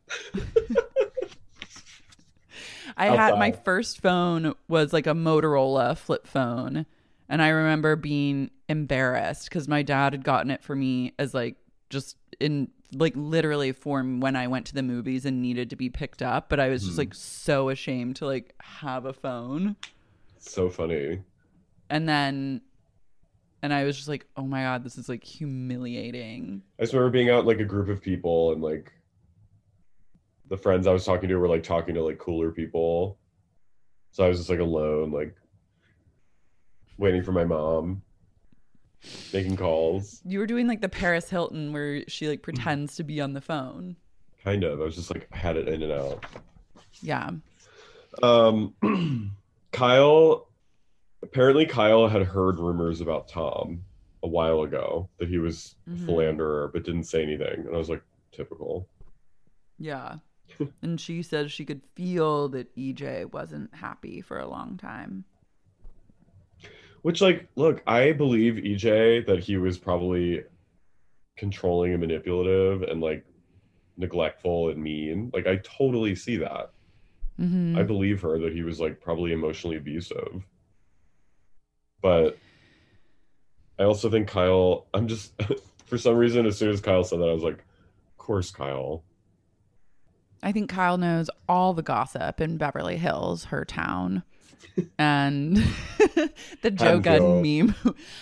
I had my first phone was like a Motorola flip phone. And I remember being embarrassed because my dad had gotten it for me as like just in like literally for when I went to the movies and needed to be picked up. But I was just like so ashamed to like have a phone. So funny. And I was just like, oh my God, this is like humiliating. I just remember being out like a group of people and like the friends I was talking to were like talking to like cooler people. So I was just like alone, like waiting for my mom, making calls. You were doing like the Paris Hilton where she like pretends to be on the phone. Kind of. I was just like, I had it in and out. Yeah. Kyle had heard rumors about Tom a while ago that he was a philanderer, but didn't say anything. And I was like, typical. Yeah. And she said she could feel that EJ wasn't happy for a long time. Which, like, look, I believe EJ that he was probably controlling and manipulative and, like, neglectful and mean. Like, I totally see that. I believe her that he was, like, probably emotionally abusive. But I also think Kyle, I'm just, for some reason, as soon as Kyle said that, I was like, of course, Kyle. I think Kyle knows all the gossip in Beverly Hills, her town. And the joke on meme.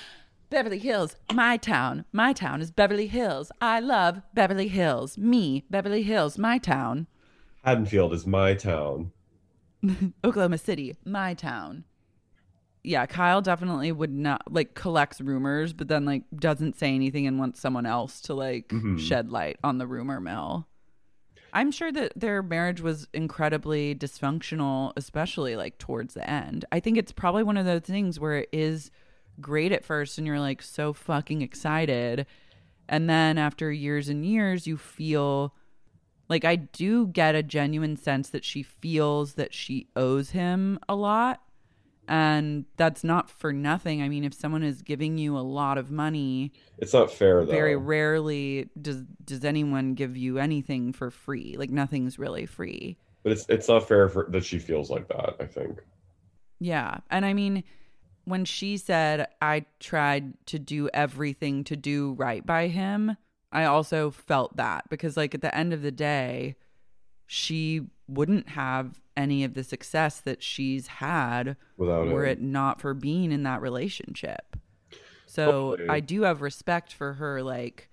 Beverly Hills, my town. My town is Beverly Hills. I love Beverly Hills. Me, Beverly Hills, my town. Haddonfield is my town. Oklahoma City, my town. Yeah, Kyle definitely would not, like, collects rumors, but then, like, doesn't say anything and wants someone else to, like, shed light on the rumor mill. I'm sure that their marriage was incredibly dysfunctional, especially, like, towards the end. I think it's probably one of those things where it is great at first and you're, like, so fucking excited. And then after years and years, you feel... Like, I do get a genuine sense that she feels that she owes him a lot. And that's not for nothing. I mean, if someone is giving you a lot of money... It's not fair, though. Very rarely does anyone give you anything for free. Like, nothing's really free. But it's not fair that she feels like that, I think. Yeah. And I mean, when she said, I tried to do everything to do right by him... I also felt that because, like, at the end of the day, she wouldn't have any of the success that she's had were it not for being in that relationship. So hopefully. I do have respect for her. Like,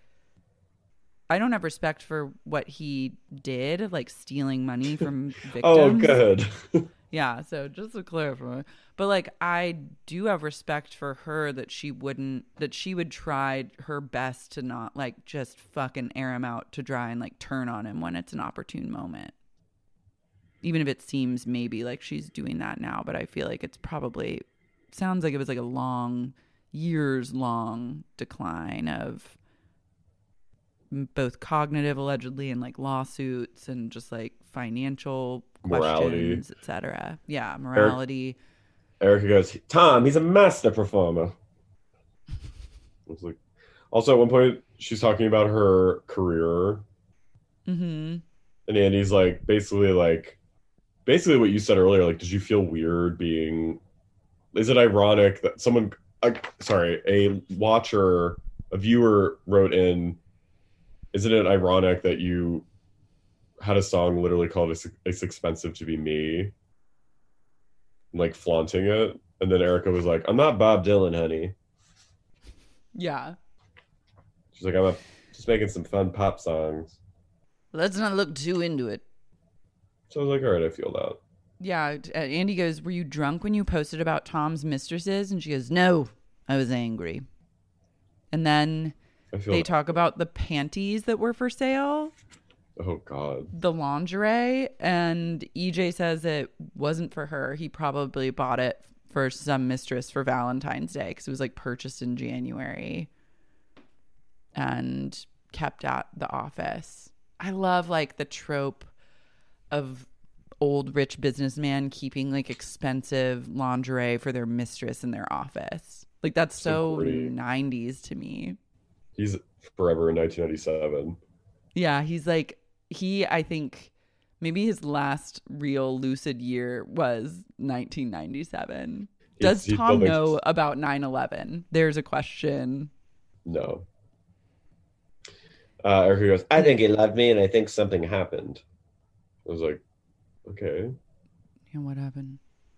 I don't have respect for what he did, like stealing money from victims. Oh, good. Yeah, so just to clarify. But, like, I do have respect for her that she would try her best to not, like, just fucking air him out to try and, like, turn on him when it's an opportune moment. Even if it seems maybe like she's doing that now, but I feel like it's probably, sounds like it was like a years-long decline of both cognitive, allegedly, and, like, lawsuits and just, like, financial questions, etc. Yeah, morality. Erica goes, Tom, he's a master performer. It's like, also at one point she's talking about her career, and Andy's like, basically what you said earlier. Like, did you feel weird being? Is it ironic that a viewer wrote in? Isn't it ironic that you had a song literally called "It's Expensive to Be Me," like flaunting it, and then Erica was like, "I'm not Bob Dylan, honey." Yeah. She's like, "I'm just making some fun pop songs. Let's not look too into it." So I was like, "All right, I feel that." Yeah. Andy goes, "Were you drunk when you posted about Tom's mistresses?" And she goes, "No, I was angry." And then they talk about the panties that were for sale. Oh, God. The lingerie. And EJ says it wasn't for her. He probably bought it for some mistress for Valentine's Day because it was, like, purchased in January and kept at the office. I love, like, the trope of old rich businessman keeping, like, expensive lingerie for their mistress in their office. Like, that's so 90s to me. He's forever in 1997. Yeah, he's like, I think maybe his last real lucid year was 1997. Does Tom know about 9/11? There's a question. No. Erica goes, I think he loved me and I think something happened. I was like, okay. Yeah, what happened?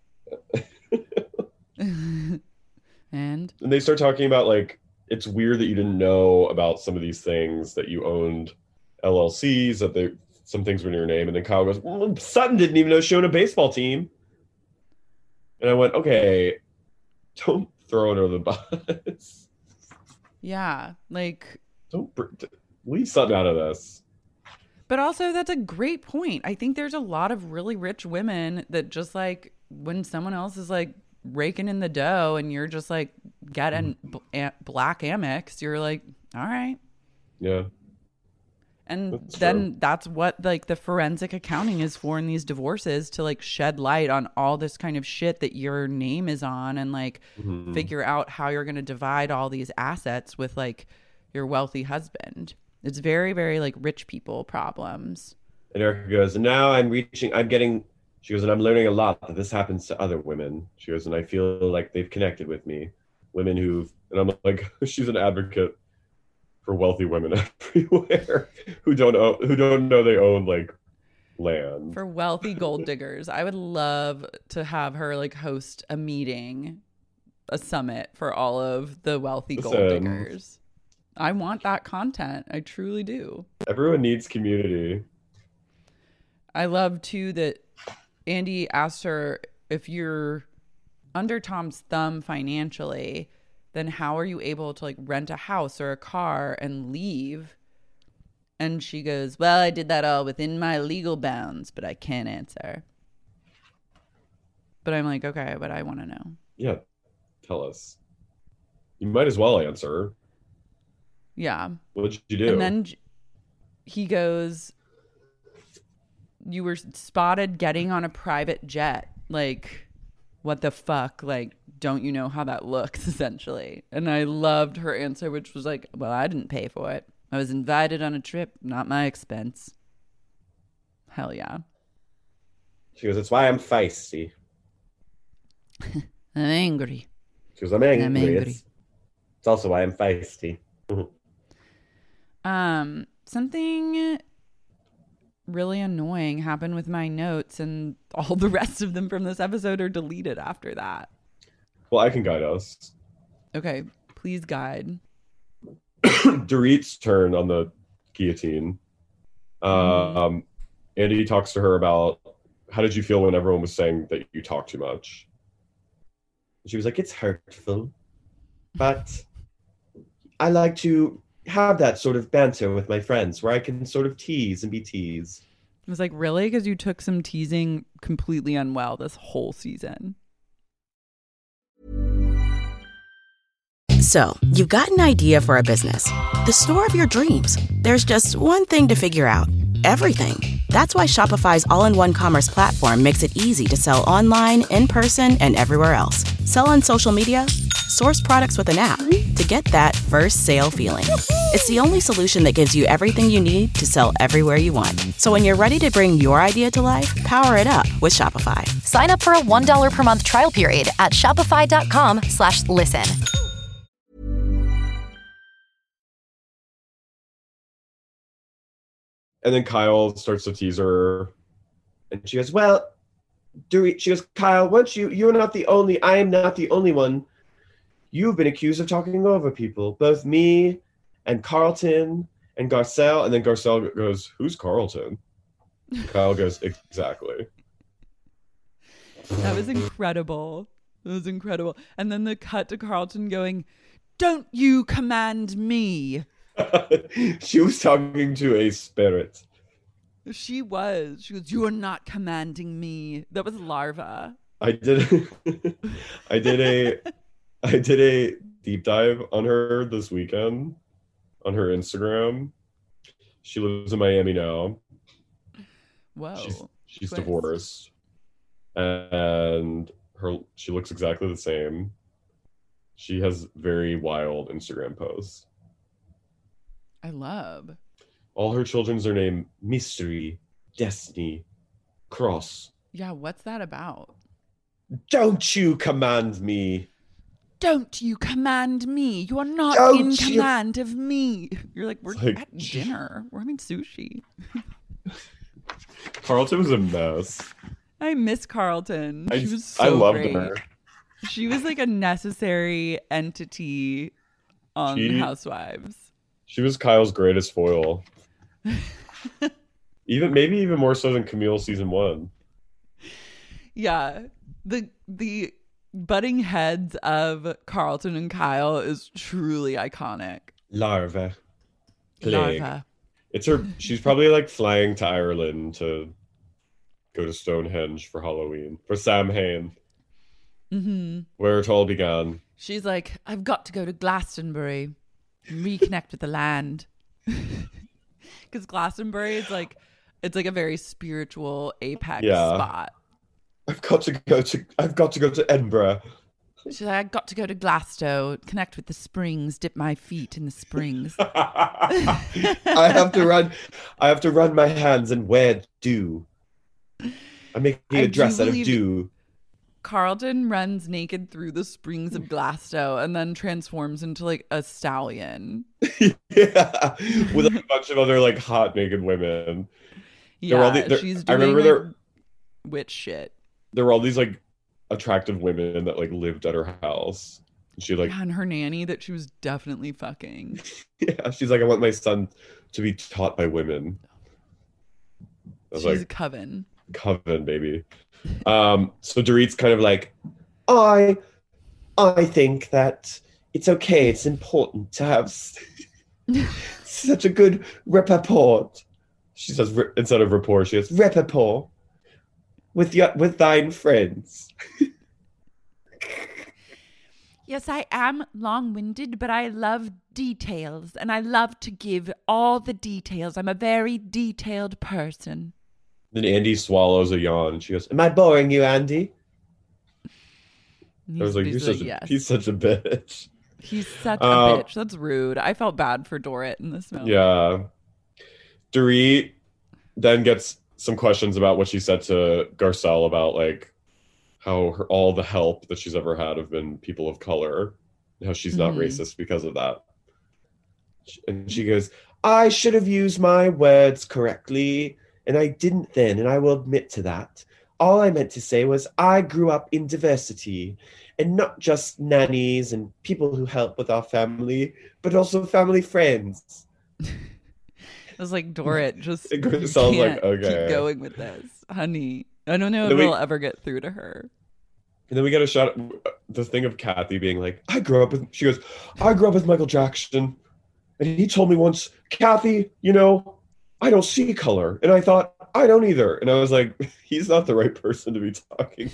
And they start talking about, like, it's weird that you didn't know about some of these things, that you owned LLCs, that some things were in your name. And then Kyle goes, well, Sutton didn't even know she owned a baseball team. And I went, okay, don't throw it under the bus. Yeah, like, don't leave Sutton out of this. But also, that's a great point. I think there's a lot of really rich women that just, like, when someone else is, like, raking in the dough and you're just, like, getting black Amex, you're like, all right. Yeah. And then that's what, like, the forensic accounting is for in these divorces, to, like, shed light on all this kind of shit that your name is on and, like, figure out how you're going to divide all these assets with, like, your wealthy husband. It's very, very, like, rich people problems. And Erica goes, and now she goes, and I'm learning a lot that this happens to other women. She goes, and I feel like they've connected with me. Women and I'm like, she's an advocate for wealthy women everywhere who don't know they own, like, land. For wealthy gold diggers. I would love to have her, like, host a meeting a summit for all of the wealthy gold Listen. diggers. I want that content. I truly do. Everyone needs community. I love too that Andy asked her, if you're under Tom's thumb financially, then how are you able to like rent a house or a car and leave? And she goes, well, I did that all within my legal bounds, but I can't answer. But I'm like, okay, but I want to know. Yeah, tell us. You might as well answer. Yeah. What did you do? And then he goes, you were spotted getting on a private jet. Like, what the fuck? Like, don't you know how that looks, essentially? And I loved her answer, which was like, well, I didn't pay for it. I was invited on a trip, not my expense. Hell yeah. She goes, it's why I'm feisty. I'm angry. She goes, I'm angry. I'm angry. It's also why I'm feisty. Something really annoying happened with my notes, and all the rest of them from this episode are deleted after that. Well, I can guide us. Okay, please guide. Dorit's turn on the guillotine. Andy talks to her about, how did you feel when everyone was saying that you talk too much? And she was like, it's hurtful, but I like to have that sort of banter with my friends where I can sort of tease and be teased. I was like, really? Because you took some teasing completely unwell this whole season. So, you've got an idea for a business. The store of your dreams. There's just one thing to figure out. Everything. That's why Shopify's all-in-one commerce platform makes it easy to sell online, in person, and everywhere else. Sell on social media, source products with an app to get that first sale feeling. It's the only solution that gives you everything you need to sell everywhere you want. So when you're ready to bring your idea to life, power it up with Shopify. Sign up for a $1 per month trial period at shopify.com/listen. And then Kyle starts to tease her. And she goes, well, Dorit, she goes, Kyle, once you're not the only, I am not the only one. You've been accused of talking over people, both me and Carlton and Garcelle. And then Garcelle goes, who's Carlton? Kyle goes, exactly. That was incredible. It was incredible. And then the cut to Carlton going, don't you command me. She was talking to a spirit. She was. She goes, you are not commanding me. That was Larva. I did a deep dive on her this weekend on her Instagram. She lives in Miami now. Whoa. She's divorced. And she looks exactly the same. She has very wild Instagram posts. I love. All her children's are named Mystery, Destiny, Cross. Yeah, what's that about? Don't you command me. Don't you command me. You are not in command of me. You're like, we're at dinner. We're having sushi. Carlton was a mess. I miss Carlton. She was so I loved great. her. She was like a necessary entity on Housewives. She was Kyle's greatest foil. Maybe even more so than Camille season 1. Yeah. The butting heads of Carlton and Kyle is truly iconic. Larva. Larva. It's her. She's probably like flying to Ireland to go to Stonehenge for Halloween for Samhain. Mm-hmm. Where it all began. She's like, I've got to go to Glastonbury. Reconnect with the land. Because Glastonbury is like, it's like a very spiritual apex spot. I've got to go to Edinburgh. She's like, I've got to go to Glasgow, connect with the springs, dip my feet in the springs. I have to run my hands and wear dew. I'm making a dress out of dew. Carlton runs naked through the springs of Glasgow and then transforms into like a stallion. Yeah, with a bunch of other like hot naked women. Yeah, she's doing witch shit. There were all these like attractive women that like lived at her house. She like, Yeah, and her nanny that she was definitely fucking. yeah, she's like, I want my son to be taught by women. I was She's a like, coven. Coven, baby. So Dorit's kind of like, I think that it's okay. It's important to have such a good rapport. She says instead of rapport, she says rapport with thine friends. Yes, I am long-winded, but I love details, and I love to give all the details. I'm a very detailed person. Then Andy swallows a yawn. She goes, am I boring you, Andy? I was like, he's such a bitch. He's such a bitch. That's rude. I felt bad for Dorit in this moment. Yeah. Dorit then gets some questions about what she said to Garcelle about like how all the help that she's ever had have been people of color, how she's not racist because of that. And she goes, I should have used my words correctly, and I didn't then, and I will admit to that. All I meant to say was I grew up in diversity, and not just nannies and people who help with our family, but also family friends. It was like, Dorit, just sounds like, okay, keep going with this, honey. I don't know if it'll ever get through to her. And then we get a shot at the thing of Kathy being like, I grew up with Michael Jackson. And he told me once, Kathy, you know, I don't see color. And I thought, I don't either. And I was like, he's not the right person to be talking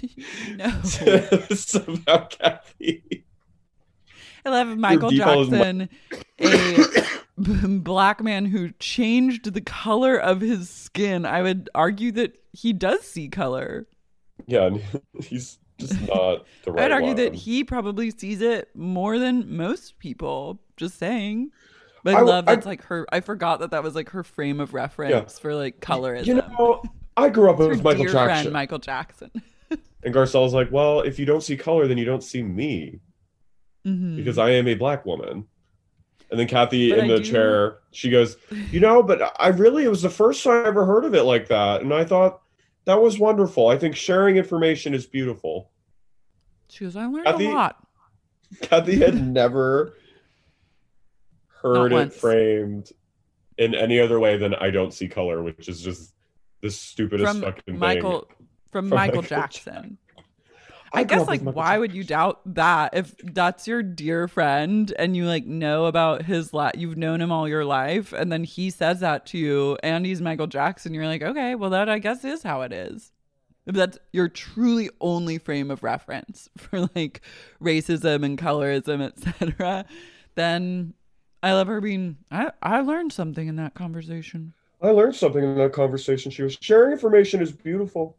about Kathy. I love Michael Jackson, a black man who changed the color of his skin. I would argue that he does see color. Yeah, and he's just not the right I'd argue one. that he probably sees it more than most people. Just saying. But I love that's like her. I forgot that was like her frame of reference for like colorism. You know, I grew up with Michael Jackson. Friend, Michael Jackson. And Garcelle's like, well, if you don't see color, then you don't see me. Because I am a black woman. And then Kathy in the chair, she goes, you know, but it was the first time I ever heard of it like that. And I thought that was wonderful. I think sharing information is beautiful. She goes, I learned a lot. Kathy had never heard it framed in any other way than I don't see color, which is just the stupidest fucking thing. From Michael Jackson. I guess, like, why would you doubt that if that's your dear friend and you, like, know about his you've known him all your life, and then he says that to you and he's Michael Jackson, you're like, okay, well, that I guess is how it is. If that's your truly only frame of reference for, like, racism and colorism, etc., then I love her being, I learned something in that conversation. I learned something in that conversation. She was sharing information is beautiful.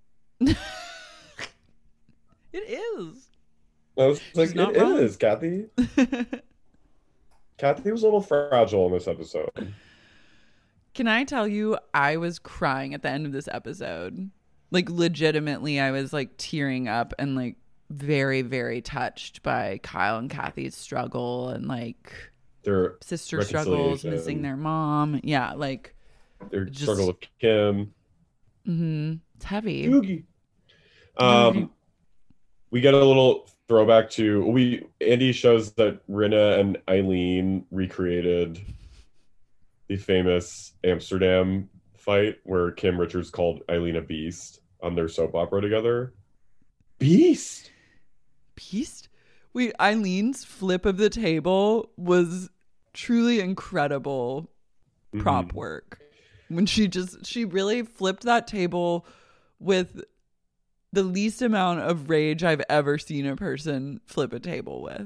It is. I was like, it is, Kathy. Kathy was a little fragile in this episode. Can I tell you, I was crying at the end of this episode. Like, legitimately, I was, like, tearing up and, like, very, very touched by Kyle and Kathy's struggle and, like, their sister struggles, missing their mom. Yeah, like, their struggle with Kim. It's heavy. Doogie. We get a little throwback to Andy shows that Rinna and Eileen recreated the famous Amsterdam fight where Kim Richards called Eileen a beast on their soap opera together. Beast? Wait, Eileen's flip of the table was truly incredible prop work. When she really flipped that table with the least amount of rage I've ever seen a person flip a table with.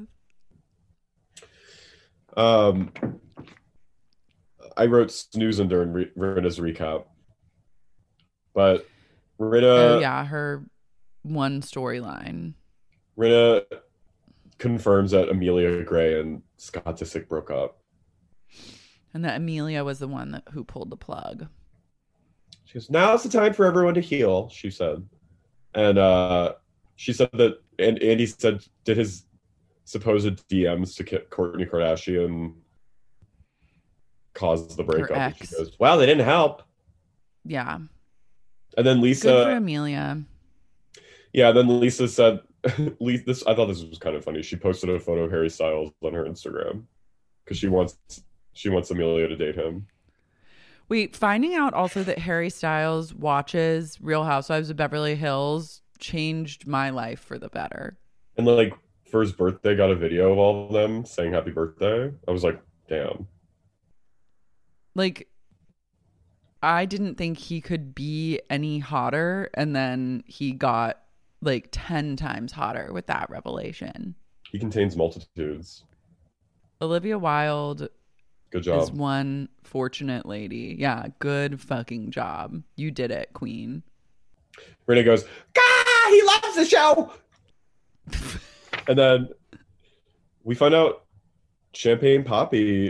I wrote snoozing during Rinna's recap. But Rinna... her one storyline. Rinna confirms that Amelia Gray and Scott Disick broke up. And that Amelia was the one who pulled the plug. She goes, now's the time for everyone to heal, she said. And she said that, and Andy said, did his supposed DMs to Kourtney Kardashian cause the breakup? And she goes, well, they didn't help. Yeah. And then Lisa... Good for Amelia. Yeah, then Lisa said, this. I thought this was kind of funny. She posted a photo of Harry Styles on her Instagram because she wants Amelia to date him. Wait, finding out also that Harry Styles watches Real Housewives of Beverly Hills changed my life for the better. And like for his birthday, got a video of all of them saying happy birthday. I was like, damn. Like, I didn't think he could be any hotter, and then he got like 10 times hotter with that revelation. He contains multitudes. Olivia Wilde Good job. is one fortunate lady. Yeah, good fucking job. You did it, queen. Renee goes, "Gah, he loves the show." And then we find out Champagne Poppy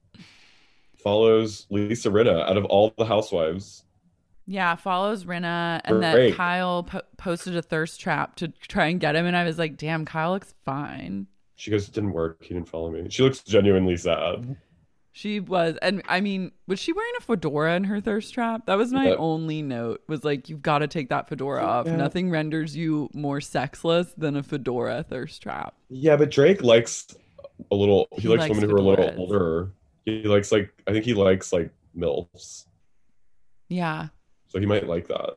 follows Lisa Rinna out of all the housewives. Yeah, follows Rinna, and then Great. Kyle posted a thirst trap to try and get him, and I was like, damn, Kyle looks fine. She goes, "It didn't work. He didn't follow me." She looks genuinely sad. She was, and I mean, was she wearing a fedora in her thirst trap? That was my only note, was like, you've got to take that fedora off. Yeah. Nothing renders you more sexless than a fedora thirst trap. Yeah, but Drake likes a little. He likes likes women who are a little fedoras. older. He likes I think he likes like MILFs. Yeah. So he might like that.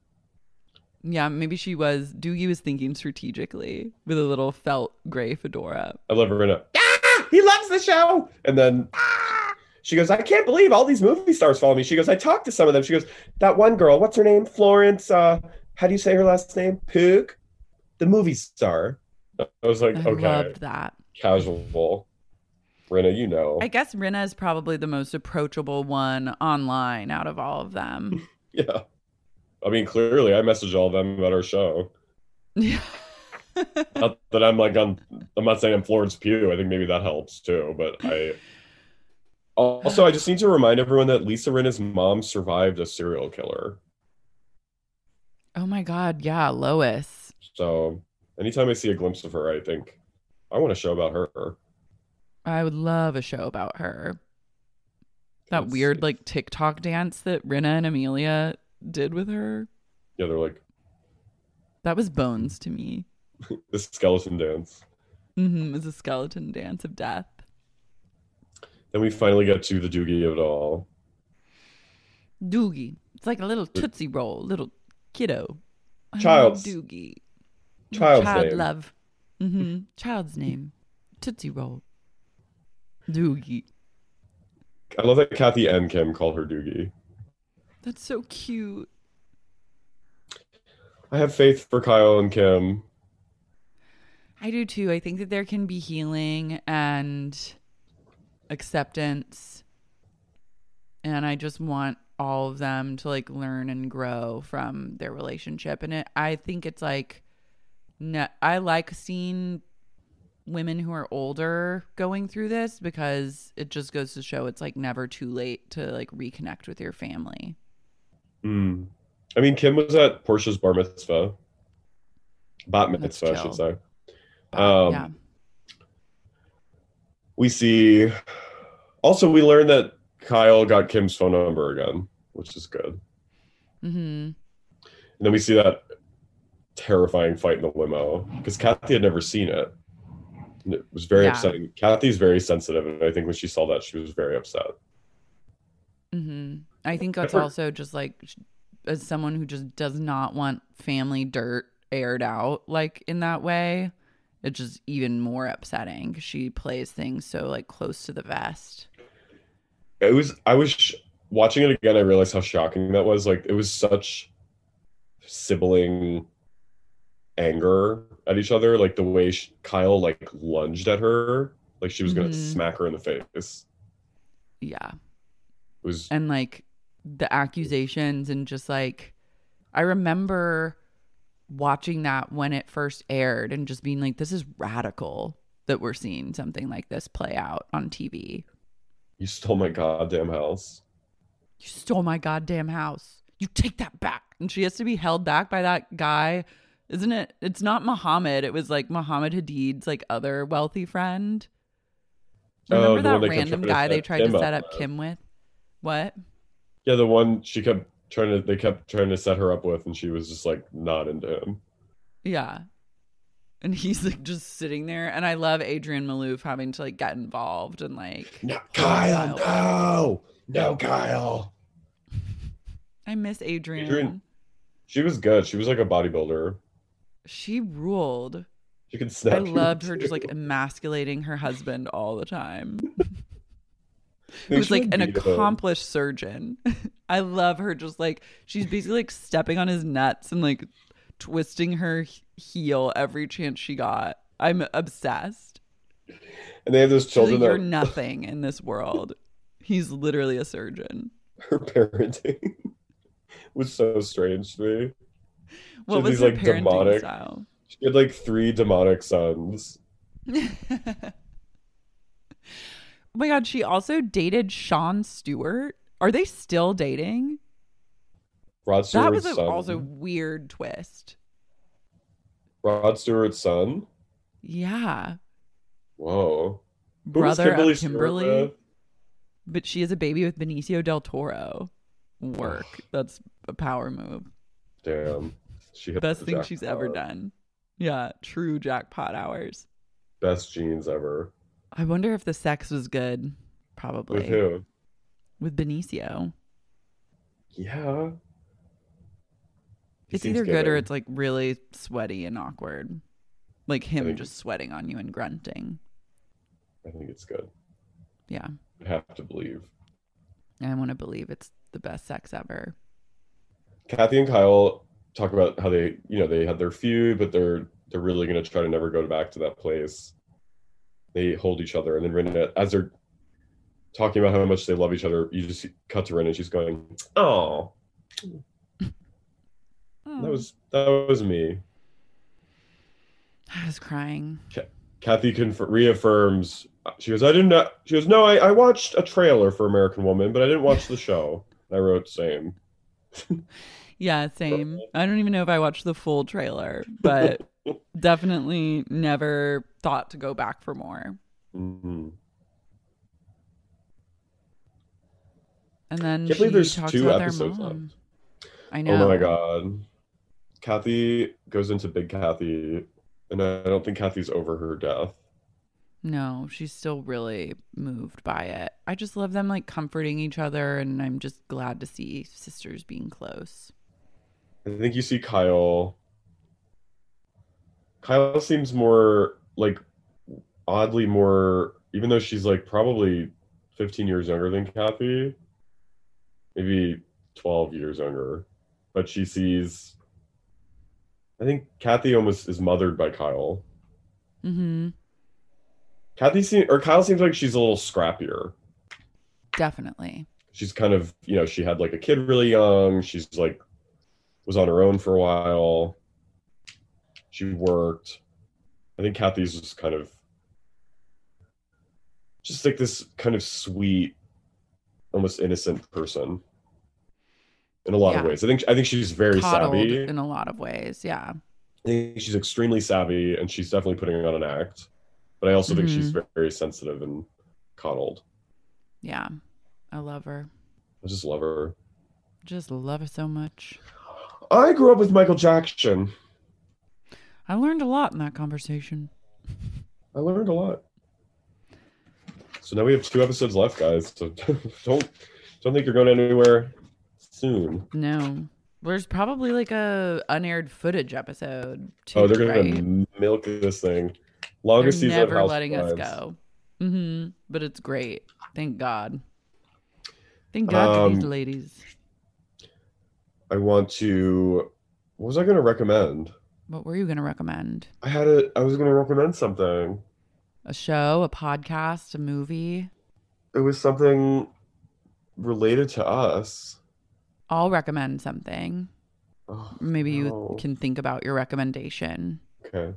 Yeah, maybe Doogie was thinking strategically with a little felt gray fedora. I love Rinna. Ah, he loves the show. And then she goes, "I can't believe all these movie stars follow me." She goes, "I talked to some of them." She goes, "That one girl, what's her name? Florence, how do you say her last name? Pug? The movie star." I was like, I okay. loved that. Casual. Rinna, you know. I guess Rinna is probably the most approachable one online out of all of them. Yeah. I mean, clearly I messaged all of them about our show. Yeah. Not that I'm not saying I'm Florence Pugh. I think maybe that helps too. But I just need to remind everyone that Lisa Rinna's mom survived a serial killer. Oh my God. Yeah. Lois. So anytime I see a glimpse of her, I think I want a show about her. I would love a show about her. That weird like TikTok dance that Rinna and Amelia did with her. Yeah, they're like, that was bones to me. the skeleton dance. It was a skeleton dance of death. Then we finally get to the Doogie of it all. Doogie. It's like a little Tootsie Roll, little kiddo. Child's Doogie. Child's Child name. love. Child's name. Tootsie Roll. Doogie. I love that Kathy and Kim call her Doogie. That's so cute. I have faith for Kyle and Kim. I do too. I think that there can be healing and acceptance. And I just want all of them to like learn and grow from their relationship. And I think it's like, I like seeing women who are older going through this because it just goes to show it's like never too late to like reconnect with your family. I mean, Kim was at Portia's bar mitzvah. Bat mitzvah, I should say. Yeah. We see... Also, we learned that Kyle got Kim's phone number again, which is good. And then we see that terrifying fight in the limo because Kathy had never seen it. And it was very upsetting. Kathy's very sensitive, and I think when she saw that, she was very upset. I think that's also just like, as someone who just does not want family dirt aired out like in that way, it's just even more upsetting. She plays things so like close to the vest. I was watching it again. I realized how shocking that was. Like, it was such sibling anger at each other. Like the way Kyle like lunged at her, like she was gonna smack her in the face. Yeah. It was, and like the accusations, and just like, I remember watching that when it first aired and just being like, this is radical that we're seeing something like this play out on TV. You stole my goddamn house. You stole my goddamn house. You take that back. And she has to be held back by that guy. Isn't it? It's not Muhammad. It was like Muhammad Hadid's like other wealthy friend. Remember that random guy they tried to set up Kim with? What? Yeah, the one they kept trying to set her up with, and she was just like not into him. Yeah. And he's like just sitting there. And I love Adrian Malouf having to like get involved and like. No, Kyle, no, Kyle. I miss Adrian. She was good. She was like a bodybuilder. She ruled. She could snap. I loved her just like emasculating her husband all the time. Who was like an accomplished surgeon. I love her just like she's basically like stepping on his nuts and like twisting her heel every chance she got. I'm obsessed. And they have those children like, you're nothing in this world. He's literally a surgeon. Her parenting was so strange to me. What was her parenting style? She had like 3 demonic sons. Oh my God, she also dated Sean Stewart. Are they still dating? Rod Stewart's that was son. Also weird twist. Rod Stewart's son? Yeah. Whoa. Brother of Kimberly. But she has a baby with Benicio del Toro. Work. That's a power move. Damn. Best thing she's ever done. Yeah, true jackpot hours. Best jeans ever. I wonder if the sex was good. Probably. With who? With Benicio. Yeah. It's either good or it's like really sweaty and awkward. Like him just sweating on you and grunting. I think it's good. Yeah. I have to believe. I want to believe it's the best sex ever. Kathy and Kyle talk about how they had their feud, but they're really going to try to never go back to that place. They hold each other, and then Rinna, as they're talking about how much they love each other, you just cut to Rinna, and she's going, "Oh, that was me." I was crying. Kathy reaffirms. She goes, "I didn't know." She goes, "No, I watched a trailer for American Woman, but I didn't watch the show." I wrote same. Yeah, same. I don't even know if I watched the full trailer, but definitely never thought to go back for more. Mm-hmm. And then can't believe there's 2 episodes left. I know. Oh my God. Kathy goes into Big Kathy, and I don't think Kathy's over her death. No, she's still really moved by it. I just love them like comforting each other, and I'm just glad to see sisters being close. I think you see Kyle. Kyle seems more like oddly more, even though she's like probably 15 years younger than Kathy, maybe 12 years younger, but she sees, I think Kathy almost is mothered by Kyle. Mm-hmm. Kyle seems like she's a little scrappier. Definitely. She's kind of, she had like a kid really young. She's like, was on her own for a while. She worked. I think Kathy's just kind of, just like this kind of sweet, almost innocent person. In a lot of ways. I think she's very coddled savvy. In a lot of ways, yeah. I think she's extremely savvy, and she's definitely putting on an act. But I also think she's very, very sensitive and coddled. Yeah. I love her. I just love her. Just love her so much. I grew up with Michael Jackson. I learned a lot in that conversation. I learned a lot. So now we have 2 episodes left, guys. So don't think you're going anywhere soon. No. There's probably like a unaired footage episode too. Oh, they're gonna milk this thing. Longest season of House never letting us Wives. go. Mm-hmm. But it's great. Thank God. Thank God for these ladies. I want to. What was I going to recommend? What were you going to recommend? I was going to recommend something. A show, a podcast, a movie. It was something related to us. I'll recommend something. Oh, Maybe you can think about your recommendation. Okay.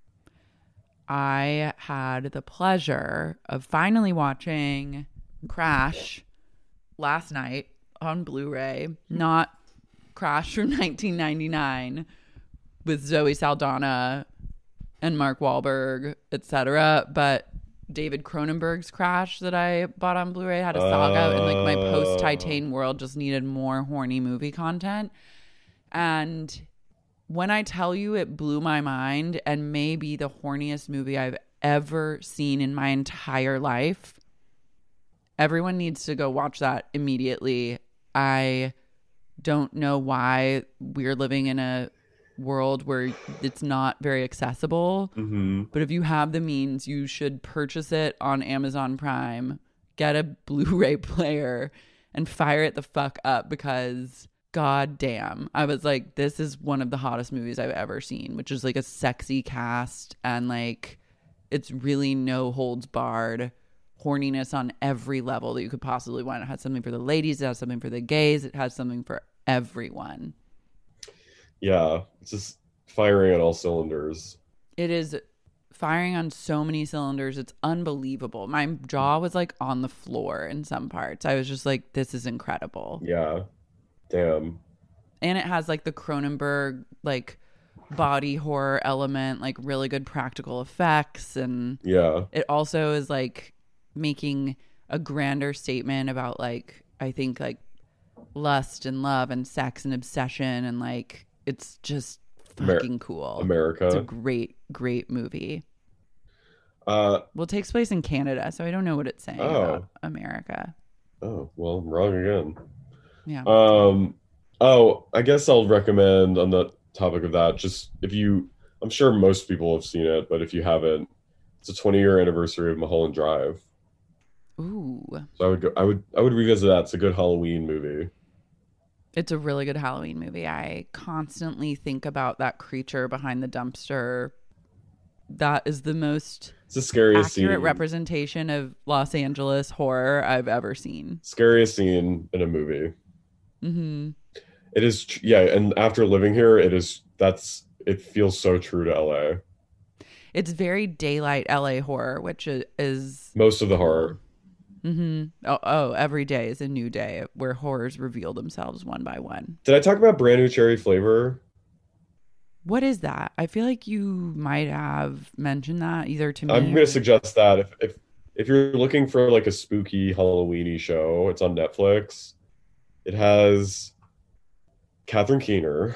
I had the pleasure of finally watching Crash last night on Blu-ray. Not Crash from 1999 with Zoe Saldana and Mark Wahlberg, etc., but David Cronenberg's Crash that I bought on Blu-ray had a saga, and like my post-Titan world just needed more horny movie content. And when I tell you it blew my mind and may be the horniest movie I've ever seen in my entire life, everyone needs to go watch that immediately. I don't know why we're living in a world where it's not very accessible. But if you have the means, you should purchase it on Amazon Prime, get a Blu-ray player, and fire it the fuck up, because god damn, I was like, this is one of the hottest movies I've ever seen, which is like a sexy cast and like it's really no holds barred horniness on every level that you could possibly want. It has something for the ladies, it has something for the gays, it has something for everyone. Yeah, it's just firing on all cylinders. It is firing on so many cylinders. It's unbelievable. My jaw was like on the floor in some parts. I was just like, this is incredible. Yeah. Damn. And it has like the Cronenberg like body horror element, like really good practical effects. And yeah, it also is like making a grander statement about like, I think like lust and love and sex and obsession, and like it's just fucking cool. America. It's a great movie. Well, it takes place in Canada, so I don't know what it's saying about America. Oh, well, I'm wrong again. Yeah. I guess I'll recommend on the topic of that, just I'm sure most people have seen it, but if you haven't, it's a 20-year anniversary of Mulholland Drive. Ooh. So I would revisit that. It's a good Halloween movie. It's a really good Halloween movie. I constantly think about that creature behind the dumpster. That is the most it's the scariest accurate scene. Representation of Los Angeles horror I've ever seen. Scariest scene in a movie. Mm-hmm. It is, yeah, and after living here, it feels so true to LA. It's very daylight LA horror, which is most of the horror. Mm-hmm. Oh, every day is a new day where horrors reveal themselves one by one. Did I talk about Brand New Cherry Flavor? What is that? I feel like you might have mentioned that either to me. I'm going to suggest that if you're looking for like a spooky Halloween-y show, it's on Netflix. It has Catherine Keener.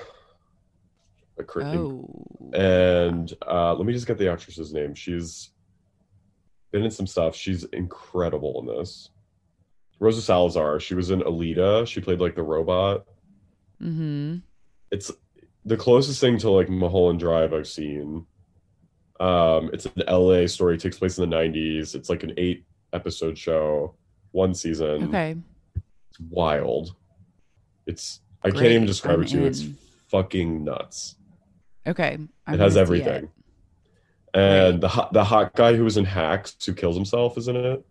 And let me just get the actress's name. She's been in some stuff. She's incredible in this. Rosa Salazar. She was in Alita. She played like the robot. Mm-hmm. It's the closest thing to like Mulholland Drive I've seen. It's an LA story. It takes place in the 90s. It's like an 8-episode show, 1 season. Okay. It's wild. I can't even describe it to you. It's fucking nuts. Okay. It has everything. And the hot guy who was in Hacks, who kills himself, is in it.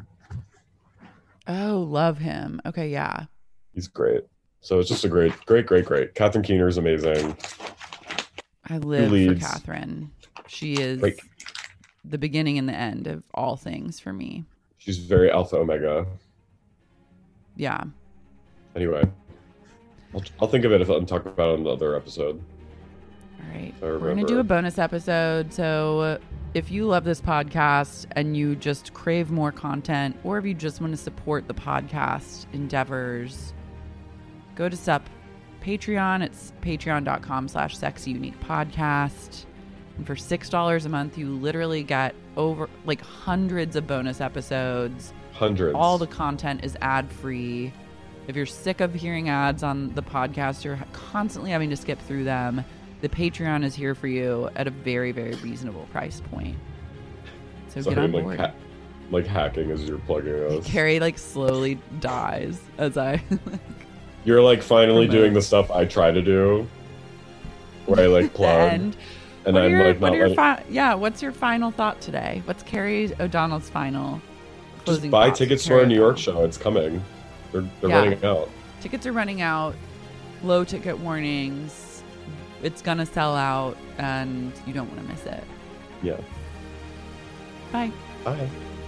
Oh, love him. Okay, yeah. He's great. So it's just a great. Catherine Keener is amazing. I live for Catherine. She is the beginning and the end of all things for me. She's very alpha omega. Yeah. Anyway, I'll think of it if I'm talking about it on another episode. All right. We're going to do a bonus episode. So if you love this podcast and you just crave more content, or if you just want to support the podcast endeavors, go to Patreon. It's patreon.com/sexyuniquepodcast. And for $6 a month, you literally get over like hundreds of bonus episodes. Hundreds. All the content is ad-free. If you're sick of hearing ads on the podcast, you're constantly having to skip through them, the Patreon is here for you at a very, very reasonable price point. So get on board. Like hacking as you're plugging us. Carrie like slowly dies as I... You're like finally doing the stuff I try to do, where I like plug, and I'm like not letting... what's your final thought today? What's Carrie O'Donnell's final closing Just buy thoughts tickets for our New York show. It's coming. They're running out. Tickets are running out. Low ticket warnings. It's gonna sell out, and you don't want to miss it. Yeah. Bye. Bye.